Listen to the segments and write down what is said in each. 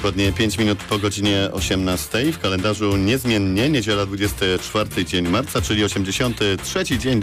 Dokładnie 5 minut po godzinie 18. W kalendarzu niezmiennie niedziela 24 dzień marca, czyli 83 dzień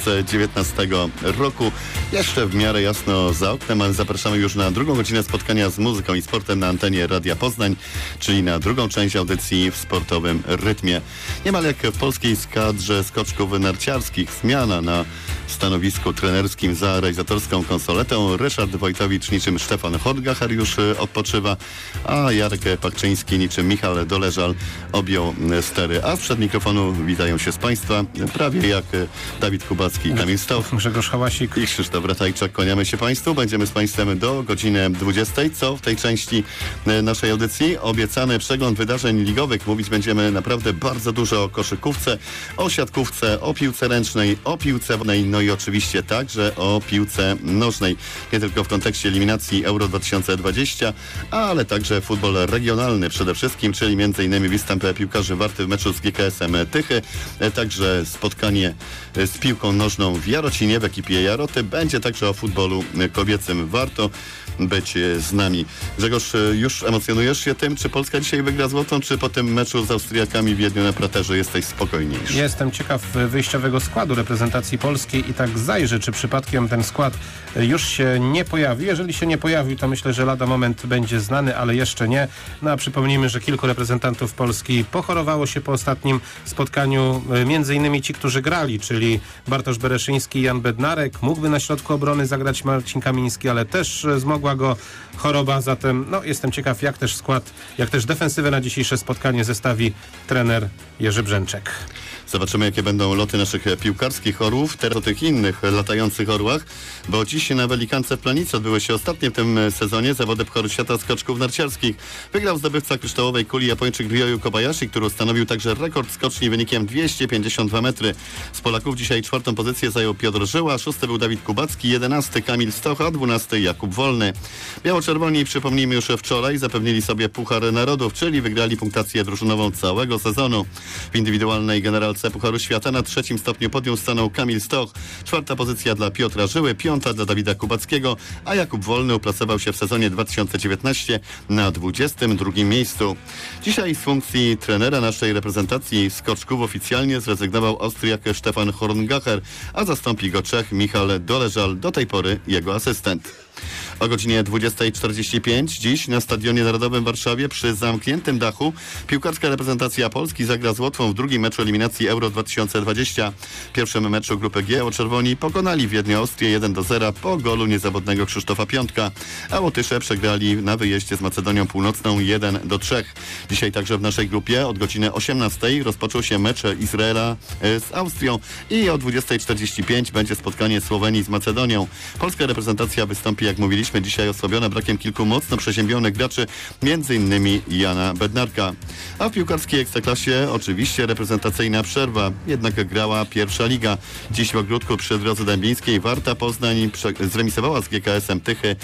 2019 roku. Jeszcze w miarę jasno za oknem, ale zapraszamy już na drugą godzinę spotkania z muzyką i sportem na antenie Radia Poznań, czyli na drugą część audycji w sportowym rytmie. Niemal jak w polskiej kadrze skoczków narciarskich, zmiana na stanowisku trenerskim za realizatorską konsoletą. Ryszard Wojtowicz niczym Stefan Horgacher już odpoczywa, a Jarek Pakczyński niczym Michał Doleżal objął stery. A przed mikrofonu witają się z Państwa prawie jak Dawid Kubacki i Kamil Stoch, Grzegorz Hałasik i Krzysztof Ratajczak. Kłaniamy się Państwu. Będziemy z Państwem do godziny 20. Co w tej części naszej audycji? Obiecany przegląd wydarzeń ligowych. Mówić będziemy naprawdę bardzo dużo o koszykówce, o siatkówce, o piłce ręcznej, o piłce wodnej, no i oczywiście także o piłce nożnej. Nie tylko w kontekście eliminacji Euro 2020, ale także futbol regionalny przede wszystkim, czyli m.in. występ piłkarzy Warty w meczu z GKS-em Tychy, także spotkanie z piłką nożną w Jarocinie w ekipie Jaroty. Będzie także o futbolu kobiecym. Warto być z nami. Grzegorz, już emocjonujesz się tym, czy Polska dzisiaj wygra złotą, czy po tym meczu z Austriakami w Wiedniu na Praterze jesteś spokojniejszy? Jestem ciekaw wyjściowego składu reprezentacji polskiej i tak zajrzę, czy przypadkiem ten skład już się nie pojawi. Jeżeli się nie pojawi, to myślę, że lada moment będzie znany, ale jeszcze nie. No a przypomnijmy, że kilku reprezentantów Polski pochorowało się po ostatnim spotkaniu, między innymi ci, którzy grali, czyli Bartosz Bereszyński i Jan Bednarek. Mógłby na środku obrony zagrać Marcin Kamiński, ale też zmogła go choroba, zatem jestem ciekaw, jak też skład, jak też defensywę na dzisiejsze spotkanie zestawi trener Jerzy Brzęczek. Zobaczymy, jakie będą loty naszych piłkarskich orłów, teraz o tych innych latających orłach, bo dziś na Welikance w Planicy odbyły się ostatnie w tym sezonie zawody Pucharu Świata skoczków narciarskich. Wygrał zdobywca kryształowej kuli Japończyk Ryoyu Kobayashi, który ustanowił także rekord skoczni wynikiem 252 metry. Z Polaków dzisiaj 4. pozycję zajął Piotr Żyła, 6. był Dawid Kubacki, 11. Kamil Stoch, a 12. Jakub Wolny. Biało-czerwoni, przypomnijmy, już wczoraj zapewnili sobie Puchar Narodów, czyli wygrali punktację drużynową całego sezonu. W indywidualnej generalce Pucharu Świata na 3. stopniu podium stanął Kamil Stoch, 4. pozycja dla Piotra Żyły, 5. dla Dawida Kubackiego, a Jakub Wolny uplasował się w sezonie 2019 na 22. miejscu. Dzisiaj z funkcji trenera naszej reprezentacji skoczków oficjalnie zrezygnował Austriak Stefan Horgacher, a zastąpi go Czech Michał Doleżal, do tej pory jego asystent. O godzinie 20:45 dziś na Stadionie Narodowym w Warszawie przy zamkniętym dachu piłkarska reprezentacja Polski zagra z Łotwą w drugim meczu eliminacji Euro 2020. W pierwszym meczu grupy G Czerwoni pokonali Wiednię Austrię 1-0 po golu niezawodnego Krzysztofa Piątka, a Łotysze przegrali na wyjeździe z Macedonią Północną 1-3. Dzisiaj także w naszej grupie od godziny 18 rozpoczął się mecz Izraela z Austrią i o 20:45 będzie spotkanie Słowenii z Macedonią. Polska reprezentacja wystąpi, jak mówiliśmy, dzisiaj osłabiona brakiem kilku mocno przeziębionych graczy, m.in. Jana Bednarka. A w piłkarskiej Ekstraklasie oczywiście reprezentacyjna przerwa, jednak grała pierwsza liga. Dziś w ogródku przy Drodze Dębińskiej Warta Poznań zremisowała z GKS-em Tychy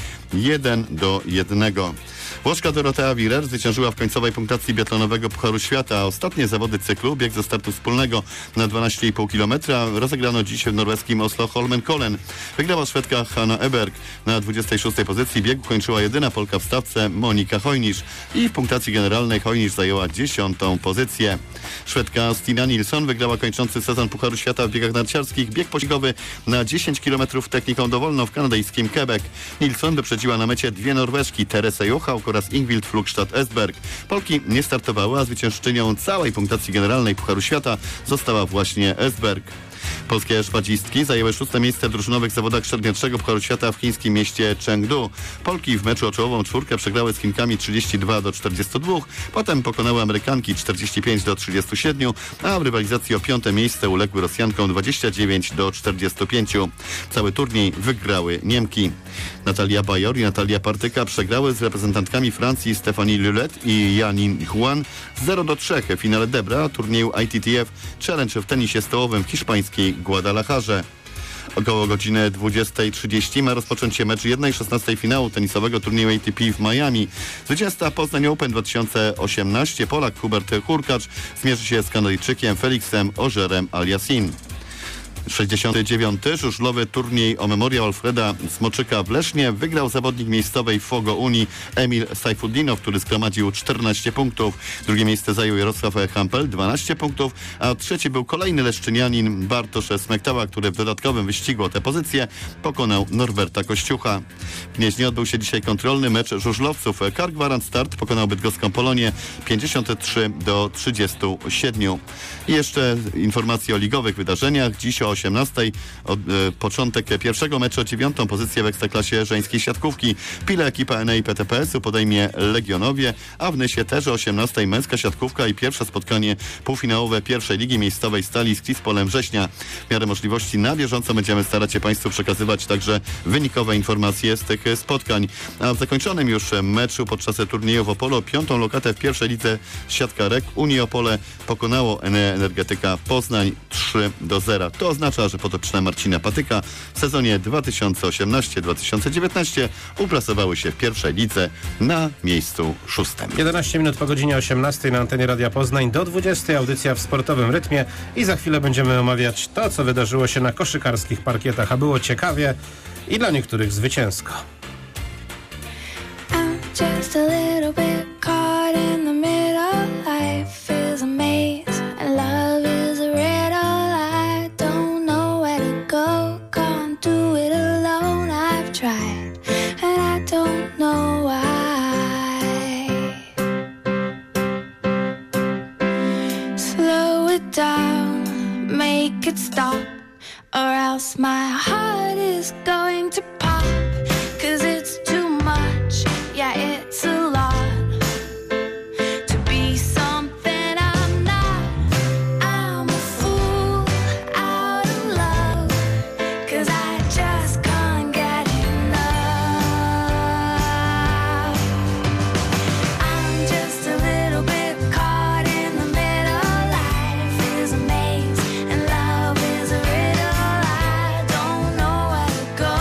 1-1. Włoszka Dorotea Virer zwyciężyła w końcowej punktacji biatlonowego Pucharu Świata. Ostatnie zawody cyklu, bieg ze startu wspólnego na 12,5 km, rozegrano dziś w norweskim Oslo Holmenkollen. Wygrała Szwedka Hanna Eberg. Na 26. pozycji biegu kończyła jedyna Polka w stawce Monika Hojnisz i w punktacji generalnej Hojnisz zajęła 10. pozycję. Szwedka Stina Nilsson wygrała kończący sezon Pucharu Świata w biegach narciarskich bieg pościgowy na 10 km techniką dowolną w kanadyjskim Quebec. Nilsson wyprzedziła na mecie dwie Norweżki, Teresę Jochałk oraz Ingvild Flugstad-Esberg. Polki nie startowały, a zwyciężczynią całej punktacji generalnej Pucharu Świata została właśnie Esberg. Polskie szpadzistki zajęły 6. miejsce w drużynowych zawodach średnioczego Pucharu Świata w chińskim mieście Chengdu. Polki w meczu o czołową czwórkę przegrały z Chinkami 32-42, potem pokonały Amerykanki 45-37, a w rywalizacji o 5. miejsce uległy Rosjankom 29-45. Cały turniej wygrały Niemki. Natalia Bajor i Natalia Partyka przegrały z reprezentantkami Francji Stephanie Lullet i Yanin Huan 0-3 w finale Debra turnieju ITTF Challenge w tenisie stołowym w hiszpańskiej Guadalajarze. Około godziny 20:30 ma rozpocząć się mecz 1/16 finału tenisowego turnieju ATP w Miami. Zwycięzca Poznań Open 2018 Polak Hubert Hurkacz zmierzy się z Kanadyjczykiem Felixem Auger-Aliassime. 69. żużlowy turniej o memoriał Alfreda Smoczyka w Lesznie wygrał zawodnik miejscowej Fogo Unii Emil Sajfudinow, który zgromadził 14 punktów. Drugie miejsce zajął Jarosław Hampel, 12 punktów, a trzeci był kolejny leszczynianin Bartosz Smektała, który w dodatkowym wyścigu o tę pozycję pokonał Norberta Kościucha. W Gnieźnie odbył się dzisiaj kontrolny mecz żużlowców. Kar Gwarant Start pokonał bydgoską Polonię 53-37. I jeszcze informacje o ligowych wydarzeniach. Dziś o 18:00 początek pierwszego meczu o 9. pozycję w Ekstraklasie żeńskiej siatkówki. Pile ekipa Enei PTPS-u podejmie Legionowie, a w Nysie też o 18:00 męska siatkówka i pierwsze spotkanie półfinałowe pierwszej ligi miejscowej Stali z Klispolem Września. W miarę możliwości na bieżąco będziemy starać się Państwu przekazywać także wynikowe informacje z tych spotkań. A w zakończonym już meczu podczas turnieju w Opolu 5. lokatę w pierwszej lidze siatka REK Unii Opole pokonało Enea Energetyka Poznań 3-0. To oznacza, że podopieczne Marcina Patyka w sezonie 2018-2019 uplasowały się w pierwszej lidze na miejscu 6. 11 minut po godzinie 18 na antenie Radia Poznań do 20. Audycja w sportowym rytmie i za chwilę będziemy omawiać to, co wydarzyło się na koszykarskich parkietach, a było ciekawie i dla niektórych zwycięsko. Just a little bit caught in the middle. Life is a maze and love is a riddle. I don't know where to go, can't do it alone. I've tried and I don't know why. Slow it down, make it stop, or else my heart is going to pop. 'Cause it's too much, yeah, it's a lot to be something I'm not. I'm a fool out of love, 'cause I just can't get enough. I'm just a little bit caught in the middle. Life is a maze and love is a riddle. I don't know where to go,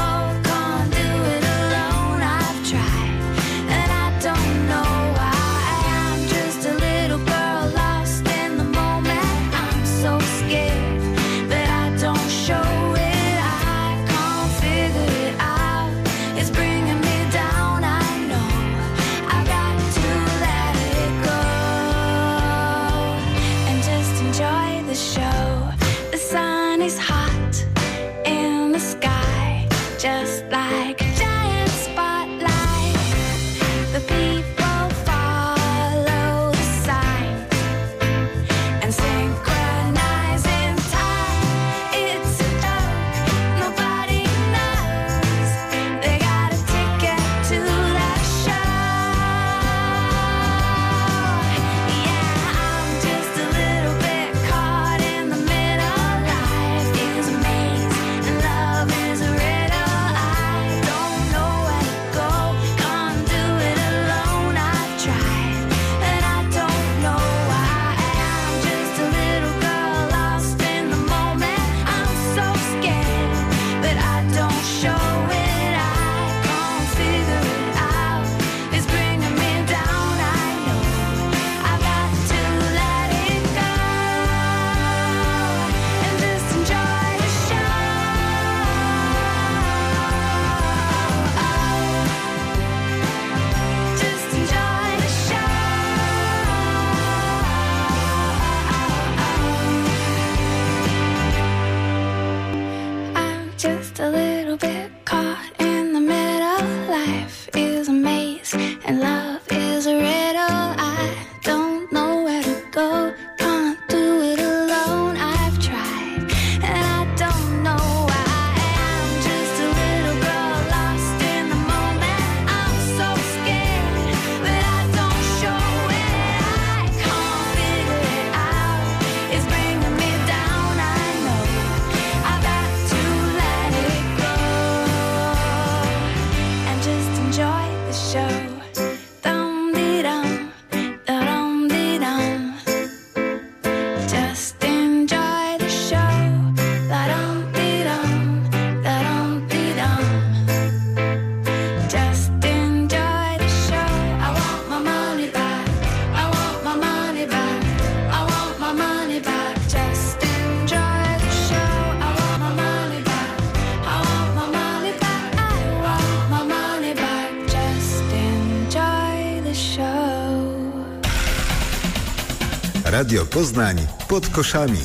Radio Poznań pod koszami.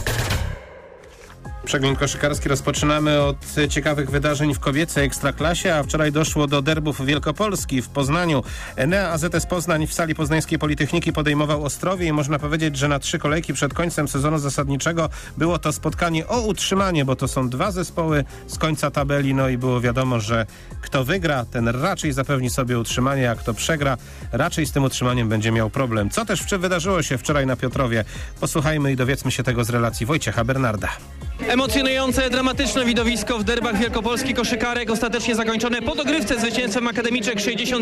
Przegląd koszykarski rozpoczynamy od ciekawych wydarzeń w kobiecej Ekstraklasie, a wczoraj doszło do derbów Wielkopolski w Poznaniu. Enea AZS Poznań w sali Poznańskiej Politechniki podejmował Ostrowie i można powiedzieć, że na 3 kolejki przed końcem sezonu zasadniczego było to spotkanie o utrzymanie, bo to są 2 zespoły z końca tabeli, no i było wiadomo, że kto wygra, ten raczej zapewni sobie utrzymanie, a kto przegra, raczej z tym utrzymaniem będzie miał problem. Co też wydarzyło się wczoraj na Piotrowie? Posłuchajmy i dowiedzmy się tego z relacji Wojciecha Bernarda. Emocjonujące, dramatyczne widowisko w derbach Wielkopolski koszykarek, ostatecznie zakończone po dogrywce zwycięstwem Akademiczek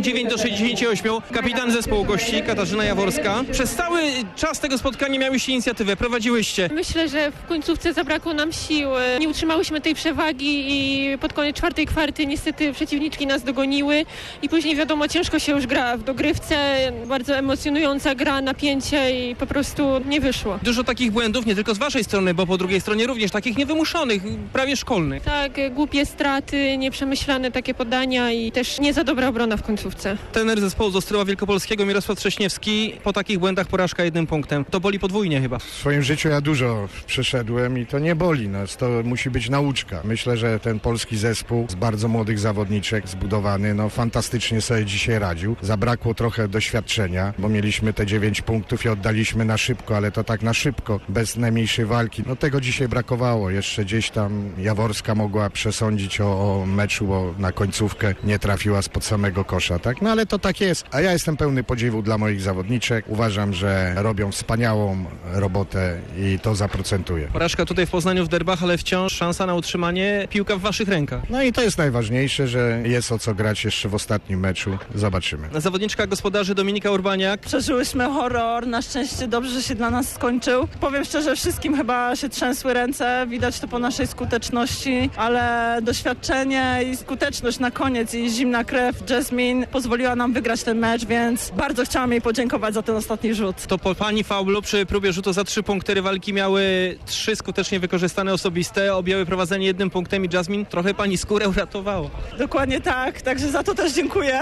69-68. Kapitan zespołu gości Katarzyna Jaworska. Przez cały czas tego spotkania miałyście inicjatywę, prowadziłyście. Myślę, że w końcówce zabrakło nam sił. Nie utrzymałyśmy tej przewagi i pod koniec 4. kwarty niestety przeciwniczki nas dogoniły i później wiadomo, ciężko się już gra w dogrywce. Bardzo emocjonująca gra, napięcie i po prostu nie wyszło. Dużo takich błędów, nie tylko z waszej strony, bo po drugiej stronie również takich niewymuszonych, prawie szkolnych. Tak, głupie straty, nieprzemyślane takie podania i też nie za dobra obrona w końcówce. Trener zespołu z Ostrowa Wielkopolskiego Mirosław Trześniewski, po takich błędach porażka 1 punktem. To boli podwójnie chyba. W swoim życiu ja dużo przeszedłem i to nie boli, to musi być nauczka. Myślę, że ten polski zespół z bardzo młodych zawodniczek zbudowany, fantastycznie sobie dzisiaj radził. Zabrakło trochę doświadczenia, bo mieliśmy te 9 punktów i oddaliśmy na szybko, ale to tak na szybko, bez najmniejszej walki. Tego dzisiaj brakowało. Jeszcze gdzieś tam Jaworska mogła przesądzić o meczu, bo na końcówkę nie trafiła spod samego kosza, tak? Ale to tak jest. A ja jestem pełny podziwu dla moich zawodniczek. Uważam, że robią wspaniałą robotę i to zaprocentuje. Porażka tutaj w Poznaniu w derbach, ale wciąż szansa na utrzymanie, piłka w waszych rękach. I to jest najważniejsze, że jest o co grać jeszcze w ostatnim meczu. Zobaczymy. Zawodniczka gospodarzy Dominika Urbaniak. Przeżyłyśmy horror, na szczęście dobrze, że się dla nas skończył. Powiem szczerze, wszystkim chyba się trzęsły ręce, widać to po naszej skuteczności, ale doświadczenie i skuteczność na koniec i zimna krew Jasmine pozwoliła nam wygrać ten mecz, więc bardzo chciałam jej podziękować za ten ostatni rzut. To po pani faulu przy próbie rzutu za 3 punkty rywalki miały 3 skutecznie wykorzystane osobiste, objęły prowadzenie 1 punktem i Jasmine trochę pani skórę uratowało. Dokładnie tak, także za to też dziękuję.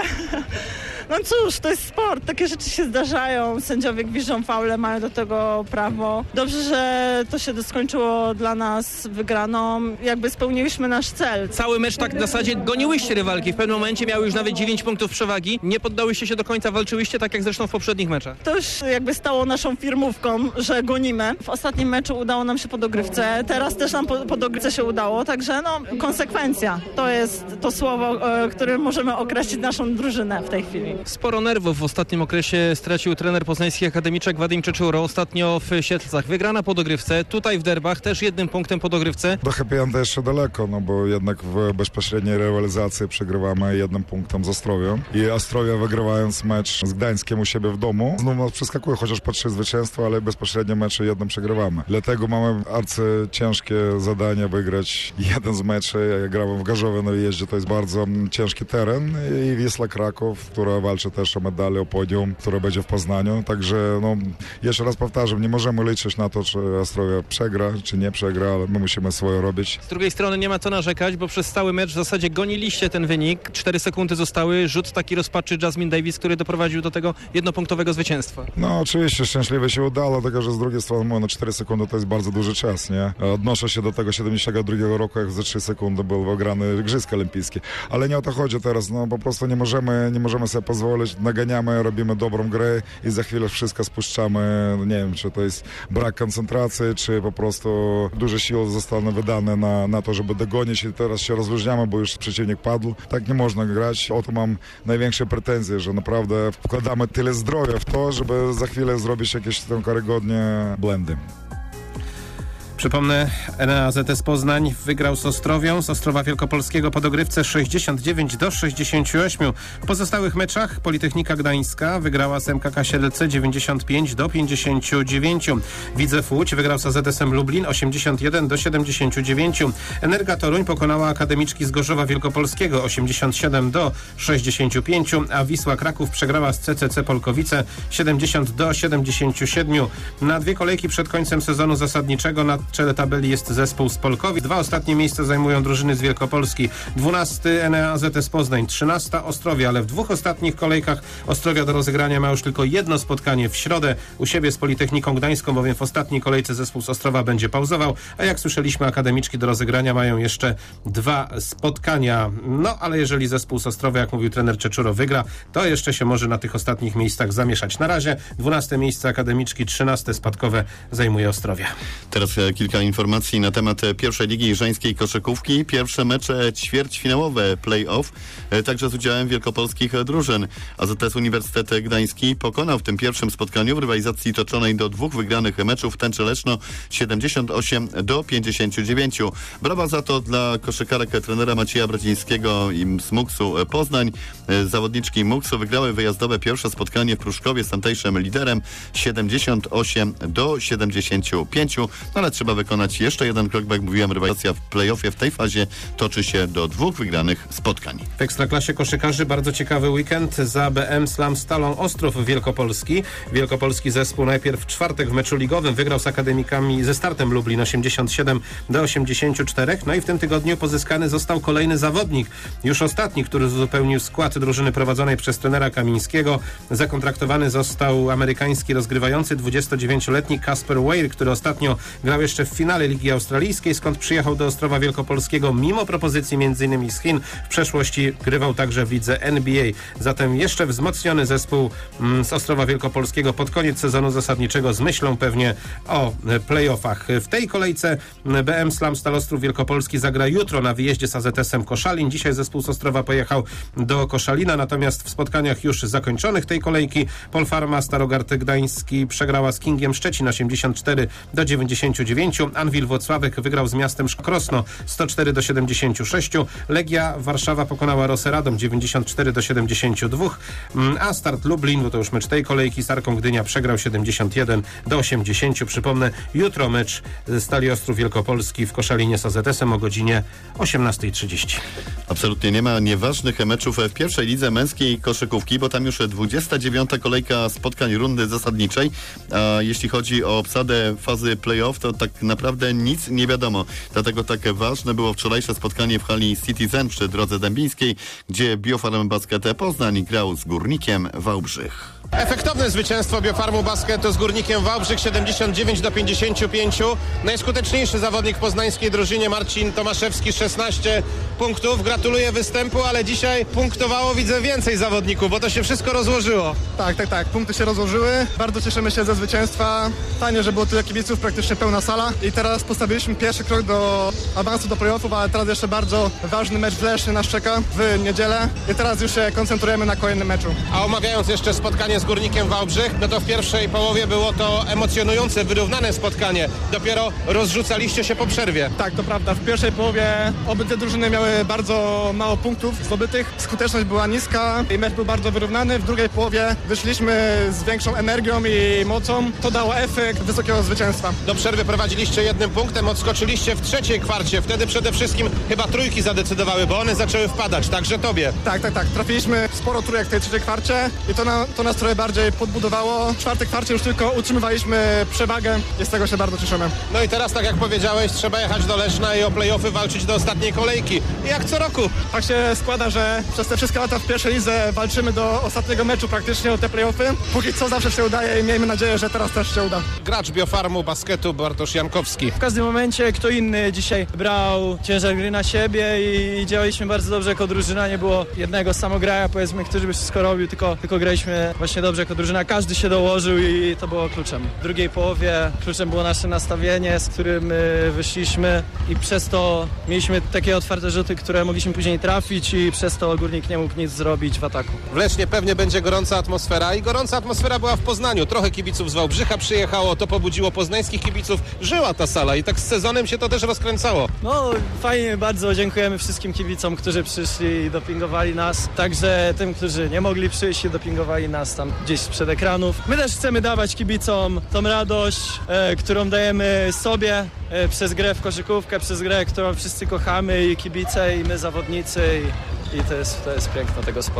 Cóż, to jest sport, takie rzeczy się zdarzają, sędziowie gwiżdżą faule, mają do tego prawo. Dobrze, że to się skończyło dla nas wygraną, jakby spełniliśmy nasz cel. Cały mecz tak w zasadzie goniłyście rywalki, w pewnym momencie miały już nawet 9 punktów przewagi, nie poddałyście się do końca, walczyłyście tak jak zresztą w poprzednich meczach. To już jakby stało naszą firmówką, że gonimy. W ostatnim meczu udało nam się po dogrywce, teraz też nam po dogrywce się udało, także konsekwencja. To jest to słowo, którym możemy określić naszą drużynę w tej chwili. Sporo nerwów w ostatnim okresie stracił trener poznańskich akademiczek Wadim Czeczuro, ostatnio w Siedlcach. Wygrana po dogrywce, tutaj w derbach też 1 punktem po dogrywce. Do happy enda jeszcze daleko, bo jednak w bezpośredniej rywalizacji przegrywamy 1 punktem z Ostrowiem. I Ostrowia wygrywając mecz z Gdańskiem u siebie w domu, znów nas przeskakuje, chociaż po 3 zwycięstwa, ale bezpośrednio mecze 1 przegrywamy. Dlatego mamy arcyciężkie zadanie wygrać 1 z meczy. Ja grałem w Garzowie na wyjeździe, to jest bardzo ciężki teren i Wisła Kraków, która walczy też o medale, o podium, które będzie w Poznaniu. Także jeszcze raz powtarzam, nie możemy liczyć na to, czy Ostrowia przegra, czy nie przegra, ale my musimy swoje robić. Z drugiej strony nie ma co narzekać, bo przez cały mecz w zasadzie goniliście ten wynik. 4 sekundy zostały, rzut taki rozpaczy Jasmine Davis, który doprowadził do tego 1-punktowego zwycięstwa. Oczywiście, szczęśliwie się udało, tylko że z drugiej strony 4 sekundy to jest bardzo duży czas, nie? Odnoszę się do tego 72 roku, jak za 3 sekundy były wygrane Igrzyska Olimpijskie. Ale nie o to chodzi teraz, po prostu nie możemy sobie pozwolić, naganiamy, robimy dobrą grę i za chwilę wszystko spuszczamy. Nie wiem, czy to jest brak koncentracji, czy po prostu duże siły zostaną wydane na to, żeby dogonić i teraz się rozluźniamy, bo już przeciwnik padł. Tak nie można grać. O to mam największe pretensje, że naprawdę wkładamy tyle zdrowia w to, żeby za chwilę zrobić jakieś tam karygodnie błędy. Przypomnę, Enea AZS Poznań wygrał z Ostrowią, z Ostrowa Wielkopolskiego po dogrywce 69-68. W pozostałych meczach Politechnika Gdańska wygrała z MKK Siedlce 95-59. Widzew Łódź wygrał z AZS-em Lublin 81-79. Energa Toruń pokonała akademiczki z Gorzowa Wielkopolskiego 87-65, a Wisła Kraków przegrała z CCC Polkowice 70-77. Na 2 kolejki przed końcem sezonu zasadniczego na w czele tabeli jest zespół z Polkowic. 2 ostatnie miejsca zajmują drużyny z Wielkopolski. 12 Enea AZS Poznań, 13 Ostrowia, ale w 2 ostatnich kolejkach Ostrowia do rozegrania ma już tylko jedno spotkanie w środę u siebie z Politechniką Gdańską, bowiem w ostatniej kolejce zespół z Ostrowa będzie pauzował, a jak słyszeliśmy, akademiczki do rozegrania mają jeszcze 2 spotkania. No, ale jeżeli zespół z Ostrowa, jak mówił trener Czeczuro, wygra, to jeszcze się może na tych ostatnich miejscach zamieszać. Na razie 12 miejsce akademiczki, 13 spadkowe zajmuje Ostrowia. Teraz kilka informacji na temat pierwszej ligi żeńskiej koszykówki. Pierwsze mecze ćwierćfinałowe play-off, także z udziałem wielkopolskich drużyn. AZS Uniwersytet Gdański pokonał w tym pierwszym spotkaniu w rywalizacji toczonej do 2 wygranych meczów Tęczę Leszno 78-59. Brawa za to dla koszykarek trenera Macieja Bradzińskiego i z Muksu Poznań. Zawodniczki Muksu wygrały wyjazdowe pierwsze spotkanie w Pruszkowie z tamtejszym liderem 78-75. No ale trzeba wykonać jeszcze jeden krok, bo jak mówiłem, rywalizacja w play-offie w tej fazie toczy się do 2 wygranych spotkań. W Ekstraklasie koszykarzy bardzo ciekawy weekend za BM Slam Stalą Ostrów Wielkopolski. Wielkopolski zespół najpierw w czwartek w meczu ligowym wygrał z akademikami ze Startem Lublin 87-84. No i w tym tygodniu pozyskany został kolejny zawodnik, już ostatni, który uzupełnił skład drużyny prowadzonej przez trenera Kamińskiego. Zakontraktowany został amerykański rozgrywający 29-letni Kasper Weir, który ostatnio grał jeszcze w finale Ligi Australijskiej, skąd przyjechał do Ostrowa Wielkopolskiego mimo propozycji m.in. z Chin. W przeszłości grywał także w lidze NBA. Zatem jeszcze wzmocniony zespół z Ostrowa Wielkopolskiego pod koniec sezonu zasadniczego z myślą pewnie o play-offach. W tej kolejce BM Slam Stal Ostrów Wielkopolski zagra jutro na wyjeździe z AZS-em Koszalin. Dzisiaj zespół z Ostrowa pojechał do Koszalina, natomiast w spotkaniach już zakończonych tej kolejki Polfarma Starogard Gdański przegrała z Kingiem Szczecin 84-99. Anwil Włocławek wygrał z miastem Krosno 104-76. Legia Warszawa pokonała Rosę Radom 94-72. A Start Lublin, bo to już mecz tej kolejki, z Arką Gdynia przegrał 71-80. Przypomnę, jutro mecz Stali Ostrów Wielkopolski w Koszalinie z AZS-em o godzinie 18:30. Absolutnie nie ma nieważnych meczów w pierwszej lidze męskiej koszykówki, bo tam już 29. kolejka spotkań rundy zasadniczej. A jeśli chodzi o obsadę fazy play-off, to tak naprawdę nic nie wiadomo. Dlatego tak ważne było wczorajsze spotkanie w hali Citizen przy Drodze Dębińskiej, gdzie Biofarm Basket Poznań grał z Górnikiem Wałbrzych. Efektowne zwycięstwo Biofarmu Basketu z Górnikiem Wałbrzych 79-55. Najskuteczniejszy zawodnik w poznańskiej drużynie Marcin Tomaszewski, 16 punktów. Gratuluję występu, ale dzisiaj punktowało, widzę, więcej zawodników, bo to się wszystko rozłożyło. Tak. Punkty się rozłożyły. Bardzo cieszymy się ze zwycięstwa. Fajnie, że było tyle kibiców, praktycznie pełna sala. I teraz postawiliśmy pierwszy krok do awansu do playoffów, ale teraz jeszcze bardzo ważny mecz w Lesznie nas czeka w niedzielę. I teraz już się koncentrujemy na kolejnym meczu. A omawiając jeszcze spotkanie z Górnikiem Wałbrzych, no to w pierwszej połowie było to emocjonujące, wyrównane spotkanie. Dopiero rozrzucaliście się po przerwie. Tak, to prawda. W pierwszej połowie obydwie drużyny miały bardzo mało punktów zdobytych. Skuteczność była niska i mecz był bardzo wyrównany. W drugiej połowie wyszliśmy z większą energią i mocą. To dało efekt wysokiego zwycięstwa. Do przerwy prowadziliście 1 punktem, odskoczyliście w trzeciej kwarcie. Wtedy przede wszystkim chyba trójki zadecydowały, bo one zaczęły wpadać, także tobie. Tak. Trafiliśmy sporo trójek w tej trzeciej kwarcie i to nas trochę bardziej podbudowało. W czwartej kwarcie już tylko utrzymywaliśmy przewagę i z tego się bardzo cieszymy. No i teraz, tak jak powiedziałeś, trzeba jechać do Leszna i o play-offy walczyć do ostatniej kolejki. Jak co roku. Tak się składa, że przez te wszystkie lata w pierwszej lidze walczymy do ostatniego meczu praktycznie o te play-offy. Póki co zawsze się udaje i miejmy nadzieję, że teraz też się uda. Gracz Biofarmu Basketu Bartosz Jankowski. W każdym momencie kto inny dzisiaj brał ciężar gry na siebie i działaliśmy bardzo dobrze jako drużyna. Nie było jednego samograja, powiedzmy, który by wszystko robił, tylko graliśmy właśnie dobrze jako drużyna. Każdy się dołożył i to było kluczem. W drugiej połowie kluczem było nasze nastawienie, z którym wyszliśmy i przez to mieliśmy takie otwarte rzuty, które mogliśmy później trafić i przez to Górnik nie mógł nic zrobić w ataku. W Lesznie pewnie będzie gorąca atmosfera i gorąca atmosfera była w Poznaniu. Trochę kibiców z Wałbrzycha przyjechało, to pobudziło poznańskich kibiców. Żyła ta sala i tak z sezonem się to też rozkręcało. No fajnie, bardzo dziękujemy wszystkim kibicom, którzy przyszli i dopingowali nas. Także tym, którzy nie mogli przyjść i dopingowali nas tam gdzieś sprzed ekranów. My też chcemy dawać kibicom tą radość, którą dajemy sobie przez grę w koszykówkę, przez grę, którą wszyscy kochamy, i kibice, i my zawodnicy, i to jest piękno tego sportu.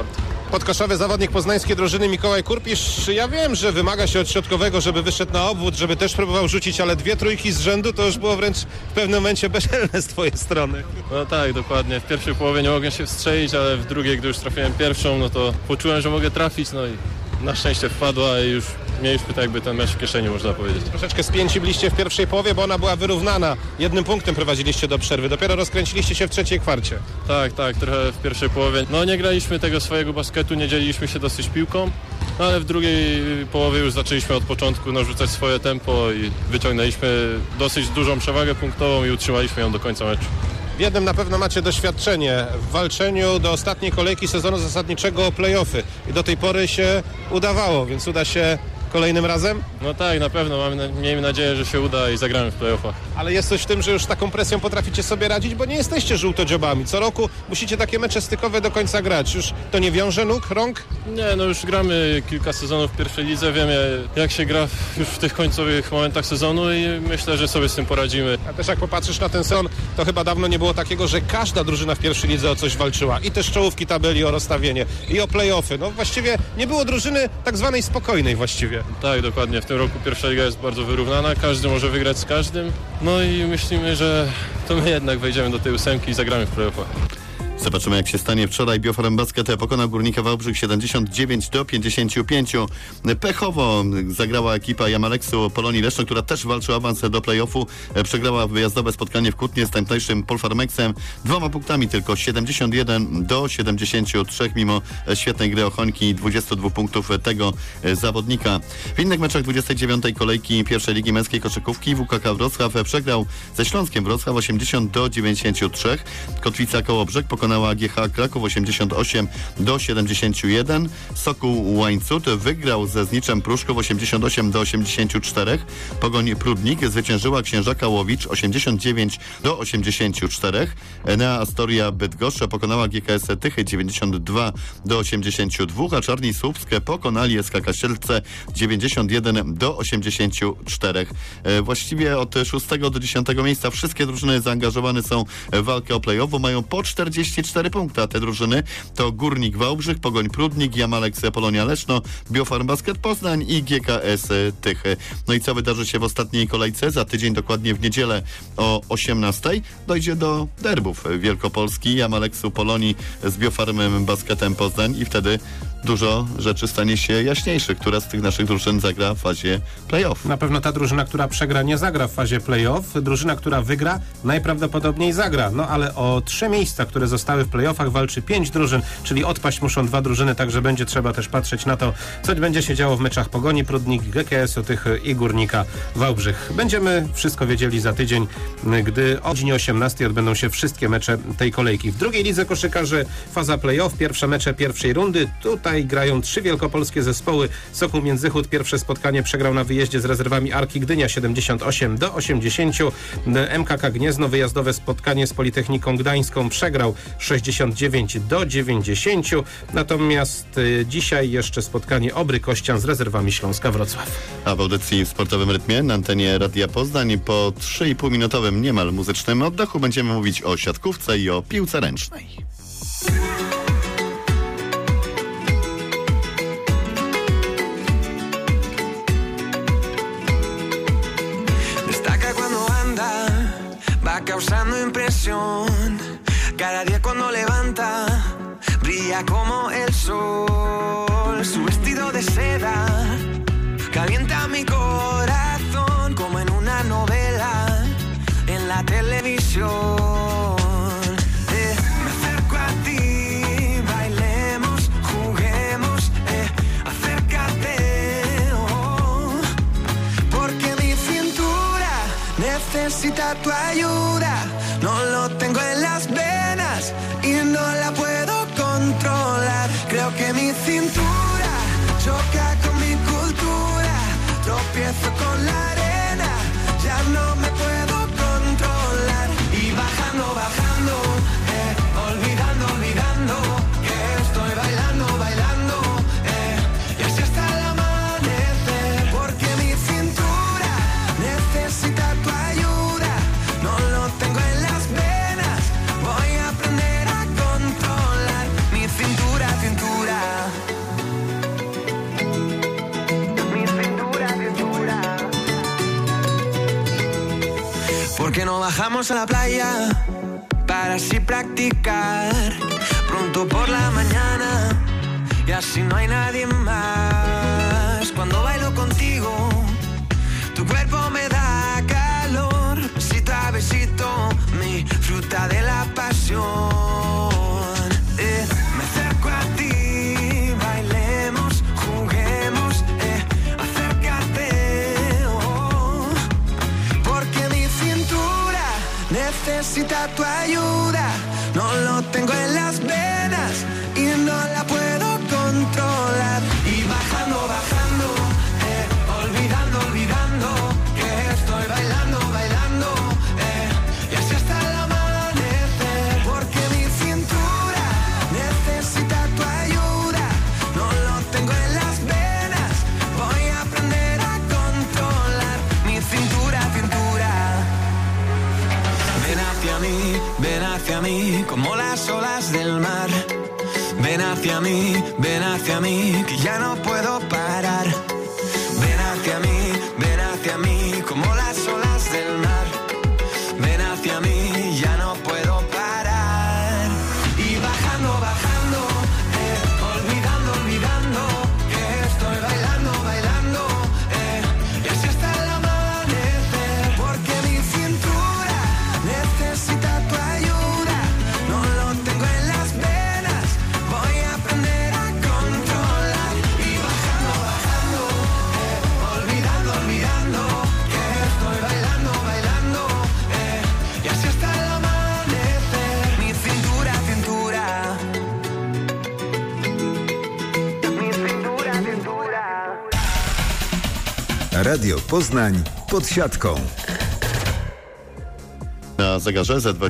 Podkoszowy zawodnik poznańskiej drużyny Mikołaj Kurpisz. Ja wiem, że wymaga się od środkowego, żeby wyszedł na obwód, żeby też próbował rzucić, ale 2 trójki z rzędu to już było wręcz w pewnym momencie bezczelne z twojej strony. No tak, dokładnie. W pierwszej połowie nie mogłem się wstrzelić, ale w drugiej, gdy już trafiłem pierwszą, no to poczułem, że mogę trafić, no i na szczęście wpadła i już mieliśmy tak jakby ten mecz w kieszeni, można powiedzieć. Troszeczkę spięci byliście w pierwszej połowie, bo ona była wyrównana. 1 punktem prowadziliście do przerwy. Dopiero rozkręciliście się w trzeciej kwarcie. Tak, trochę w pierwszej połowie. No nie graliśmy tego swojego basketu, nie dzieliliśmy się dosyć piłką, no ale w drugiej połowie już zaczęliśmy od początku narzucać swoje tempo i wyciągnęliśmy dosyć dużą przewagę punktową i utrzymaliśmy ją do końca meczu. W jednym na pewno macie doświadczenie w walczeniu do ostatniej kolejki sezonu zasadniczego o play-offy i do tej pory się udawało, więc uda się kolejnym razem? No tak, na pewno. Miejmy nadzieję, że się uda i zagramy w play-offach. Ale jest coś w tym, że już z taką presją potraficie sobie radzić, bo nie jesteście żółtodziobami. Co roku musicie takie mecze stykowe do końca grać. Już to nie wiąże nóg, rąk? Nie, no już gramy kilka sezonów w pierwszej lidze. Wiemy, jak się gra już w tych końcowych momentach sezonu i myślę, że sobie z tym poradzimy. A też jak popatrzysz na ten sezon, to chyba dawno nie było takiego, że każda drużyna w pierwszej lidze o coś walczyła. I też czołówki tabeli o rozstawienie, i o play-offy. No właściwie nie było drużyny tak zwanej spokojnej właściwie. Tak, dokładnie. W tym roku pierwsza liga jest bardzo wyrównana. Każdy może wygrać z każdym. No i myślimy, że to my jednak wejdziemy do tej 8 i zagramy w play-offach. Zobaczymy, jak się stanie. Wczoraj Biofarm Basket pokonał Górnika Wałbrzych 79-55. Pechowo zagrała ekipa Jamaleksu Polonii Leszno, która też walczy o awans do play-offu. Przegrała wyjazdowe spotkanie w Kutnie z tamtejszym Polfarmexem 2 punktami tylko, 71-73, mimo świetnej gry Ochońki i 22 punktów tego zawodnika. W innych meczach 29. kolejki pierwszej ligi męskiej koszykówki WKK Wrocław przegrał ze Śląskiem Wrocław 80-93. Kotwica Kołobrzeg pokonała GH Kraków 88-71. Sokół Łańcut wygrał ze Zniczem Pruszków 88-84. Pogoń Prudnik zwyciężyła Księżaka Łowicz 89-84. Enea Astoria Bydgoszcz pokonała GKS Tychy 92-82, a Czarni Słupsk pokonali SK Kaścielce 91-84. Właściwie od 6 do 10 miejsca wszystkie drużyny zaangażowane są w walkę o play-off, mają po 44 punkty, a te drużyny to Górnik Wałbrzych, Pogoń Prudnik, Jamaleks Polonia Leszno, Biofarm Basket Poznań i GKS Tychy. No i co wydarzy się w ostatniej kolejce? Za tydzień, dokładnie w niedzielę o 18 dojdzie do derbów Wielkopolski, Jamaleksu Polonii z Biofarmem Basketem Poznań i wtedy dużo rzeczy stanie się jaśniejszych, która z tych naszych drużyn zagra w fazie play-off. Na pewno ta drużyna, która przegra, nie zagra w fazie play-off. Drużyna, która wygra, najprawdopodobniej zagra. No ale o 3 miejsca, które zostały w play-offach, walczy 5 drużyn, czyli odpaść muszą 2 drużyny, także będzie trzeba też patrzeć na to, co będzie się działo w meczach Pogoni Prudnik, GKS-u Tychy i Górnika Wałbrzych. Będziemy wszystko wiedzieli za tydzień, gdy o godzinie 18 odbędą się wszystkie mecze tej kolejki. W drugiej lidze koszykarzy faza play-off, pierwsze mecze pierwszej rundy. Tutaj grają 3 wielkopolskie zespoły. Sokół Międzychód pierwsze spotkanie przegrał na wyjeździe z rezerwami Arki Gdynia 78-80. MKK Gniezno wyjazdowe spotkanie z Politechniką Gdańską przegrał 69-90. Natomiast dzisiaj jeszcze spotkanie Obry Kościan z rezerwami Śląska Wrocław. A w audycji w Sportowym Rytmie na antenie Radia Poznań po 3,5-minutowym niemal muzycznym oddechu będziemy mówić o siatkówce i o piłce ręcznej. Causando impresión, cada día cuando levanta, brilla como el sol, su vestido de seda, calienta mi corazón, como en una novela, en la televisión, me acerco a ti, bailemos, juguemos, acércate, oh, porque mi cintura necesita tu ayuda, no lo tengo en las venas y no la puedo controlar. Creo que mi cintura choca con mi cultura, tropiezo con la arena, ya no me puedo controlar. Y bajando, bajando, olvidando, olvidando, que estoy bailando, bailando, y así hasta el amanecer, porque mi cintura necesita tu ayuda, no lo tengo en las venas, voy a aprender a controlar mi cintura, cintura. que no bajamos a la playa para así practicar pronto por la mañana y así no hay nadie más. Cuando bailo contigo, tu cuerpo me da calor, besito a besito, mi fruta de la pasión. Me acerco a ti, bailemos, juguemos, acércate, porque mi cintura necesita tu ayuda. No lo tengo en las venas y no la puedo controlar. Y bajando, bajando, olvidando, olvidando que estoy bailando, bailando, y así hasta el amanecer. Porque mi cintura necesita tu ayuda. No lo tengo en las venas, voy a aprender a controlar mi cintura, cintura. Ven hacia mí, como las olas del mar. Ven hacia mí, que ya no puedo parar. Ven hacia mí, como las olas del mar. Ven hacia mí, ya no puedo parar. Y bajando, bajando, olvidando, olvidando que estoy bailando, bailando, y así hasta el amanecer. Porque mi cintura necesita tu ayuda. No lo tengo en las venas, voy a aprender a controlar. Y bajando, bajando, olvidando, olvidando que estoy bailando, bailando, y así hasta el amanecer. Mi cintura, cintura. Mi cintura, cintura. Radio Poznań pod siatką. Na zegarze za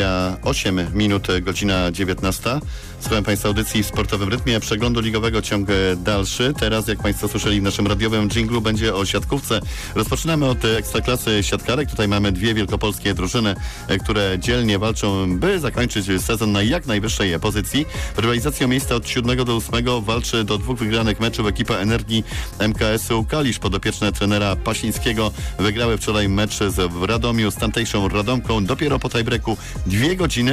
28 minut, godzina 19. Słucham Państwa audycji w sportowym rytmie, przeglądu ligowego ciąg dalszy. Teraz, jak Państwo słyszeli w naszym radiowym dżinglu, będzie o siatkówce. Rozpoczynamy od ekstraklasy siatkarek. Tutaj mamy dwie wielkopolskie drużyny, które dzielnie walczą, by zakończyć sezon na jak najwyższej pozycji. W rywalizacji o miejsca od 7 do 8 walczy do 2 wygranych meczów ekipa Energii MKS-u Kalisz. Podopieczne trenera Pasińskiego wygrały wczoraj mecz w Radomiu z tamtejszą Radomką. Dopiero po tiebreaku 2 godziny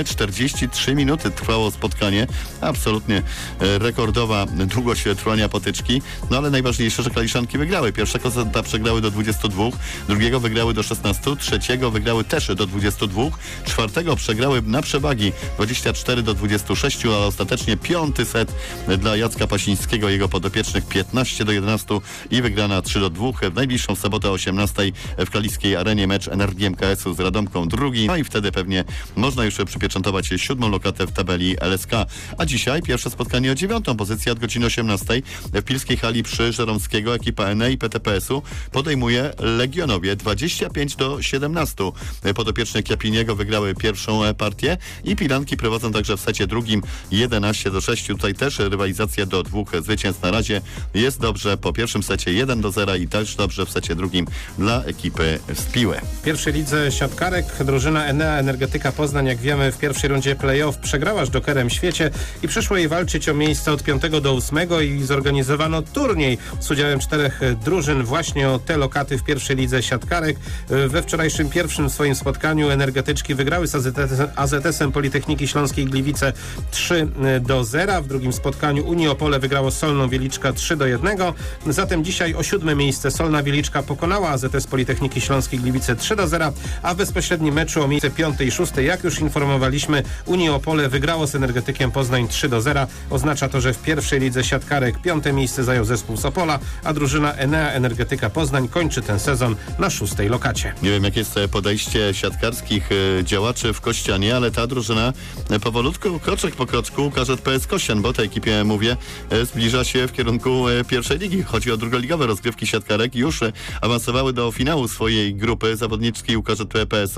43 minuty trwało spotkanie. Absolutnie rekordowa długość trwania potyczki. No ale najważniejsze, że Kaliszanki wygrały. Pierwszego seta przegrały do 22, drugiego wygrały do 16, trzeciego wygrały też do 22, czwartego przegrały na przewagi 24 do 26, ale ostatecznie piąty set dla Jacka Pasińskiego, jego podopiecznych 15 do 11 i wygrana 3 do 2. W najbliższą sobotę o 18 w kaliskiej arenie mecz Energii MKS-u z Radomką drugi. No i wtedy pewnie można już przypieczętować 7. lokatę w tabeli LSK. A dzisiaj pierwsze spotkanie o 9. pozycję od godziny 18 w Pilskiej Hali przy Żeromskiego. Ekipa ENE i PTPS-u podejmuje Legionowie 25 do 17. Podopieczne Kiapiniego wygrały pierwszą partię i Pilanki prowadzą także w secie drugim 11 do 6. Tutaj też rywalizacja do 2 zwycięstw na razie. Jest dobrze po pierwszym secie 1 do 0 i też dobrze w secie drugim dla ekipy z Piły. W pierwszej lidze siatkarek drużyna Enea Energetyka Poznań, jak wiemy, w pierwszej rundzie play-off przegrała z Jokerem Świecie i przyszło jej walczyć o miejsca od 5 do 8 i zorganizowano turniej z udziałem 4 drużyn właśnie o te lokaty w pierwszej lidze siatkarek. We wczorajszym pierwszym swoim spotkaniu energetyczki wygrały z AZS-em Politechniki Śląskiej Gliwice 3 do 0. W drugim spotkaniu Unii Opole wygrało z Solną Wieliczka 3 do 1. Zatem dzisiaj o 7 miejsce Solna Wieliczka pokonała AZS Politechniki Śląskiej Gliwice 3 do 0, a w bezpośrednim meczu o miejsce 5 i 6, jak już informowaliśmy, Unii Opole wygrało z Energetykiem Poznań 3 do 0. Oznacza to, że w pierwszej lidze siatkarek 5. miejsce zajął zespół z Opola, a drużyna Enea Energetyka Poznań kończy ten sezon na 6. lokacie. Nie wiem, jakie jest podejście siatkarskich działaczy w Kościanie, ale ta drużyna powolutku, kroczek po kroczku, KZPS Kościan, bo tej ekipie mówię, zbliża się w kierunku pierwszej ligi. Chodzi o drugoligowe rozgrywki siatkarek. Już awansowały do finału swojej grupy zawodniczki UKZPS-u,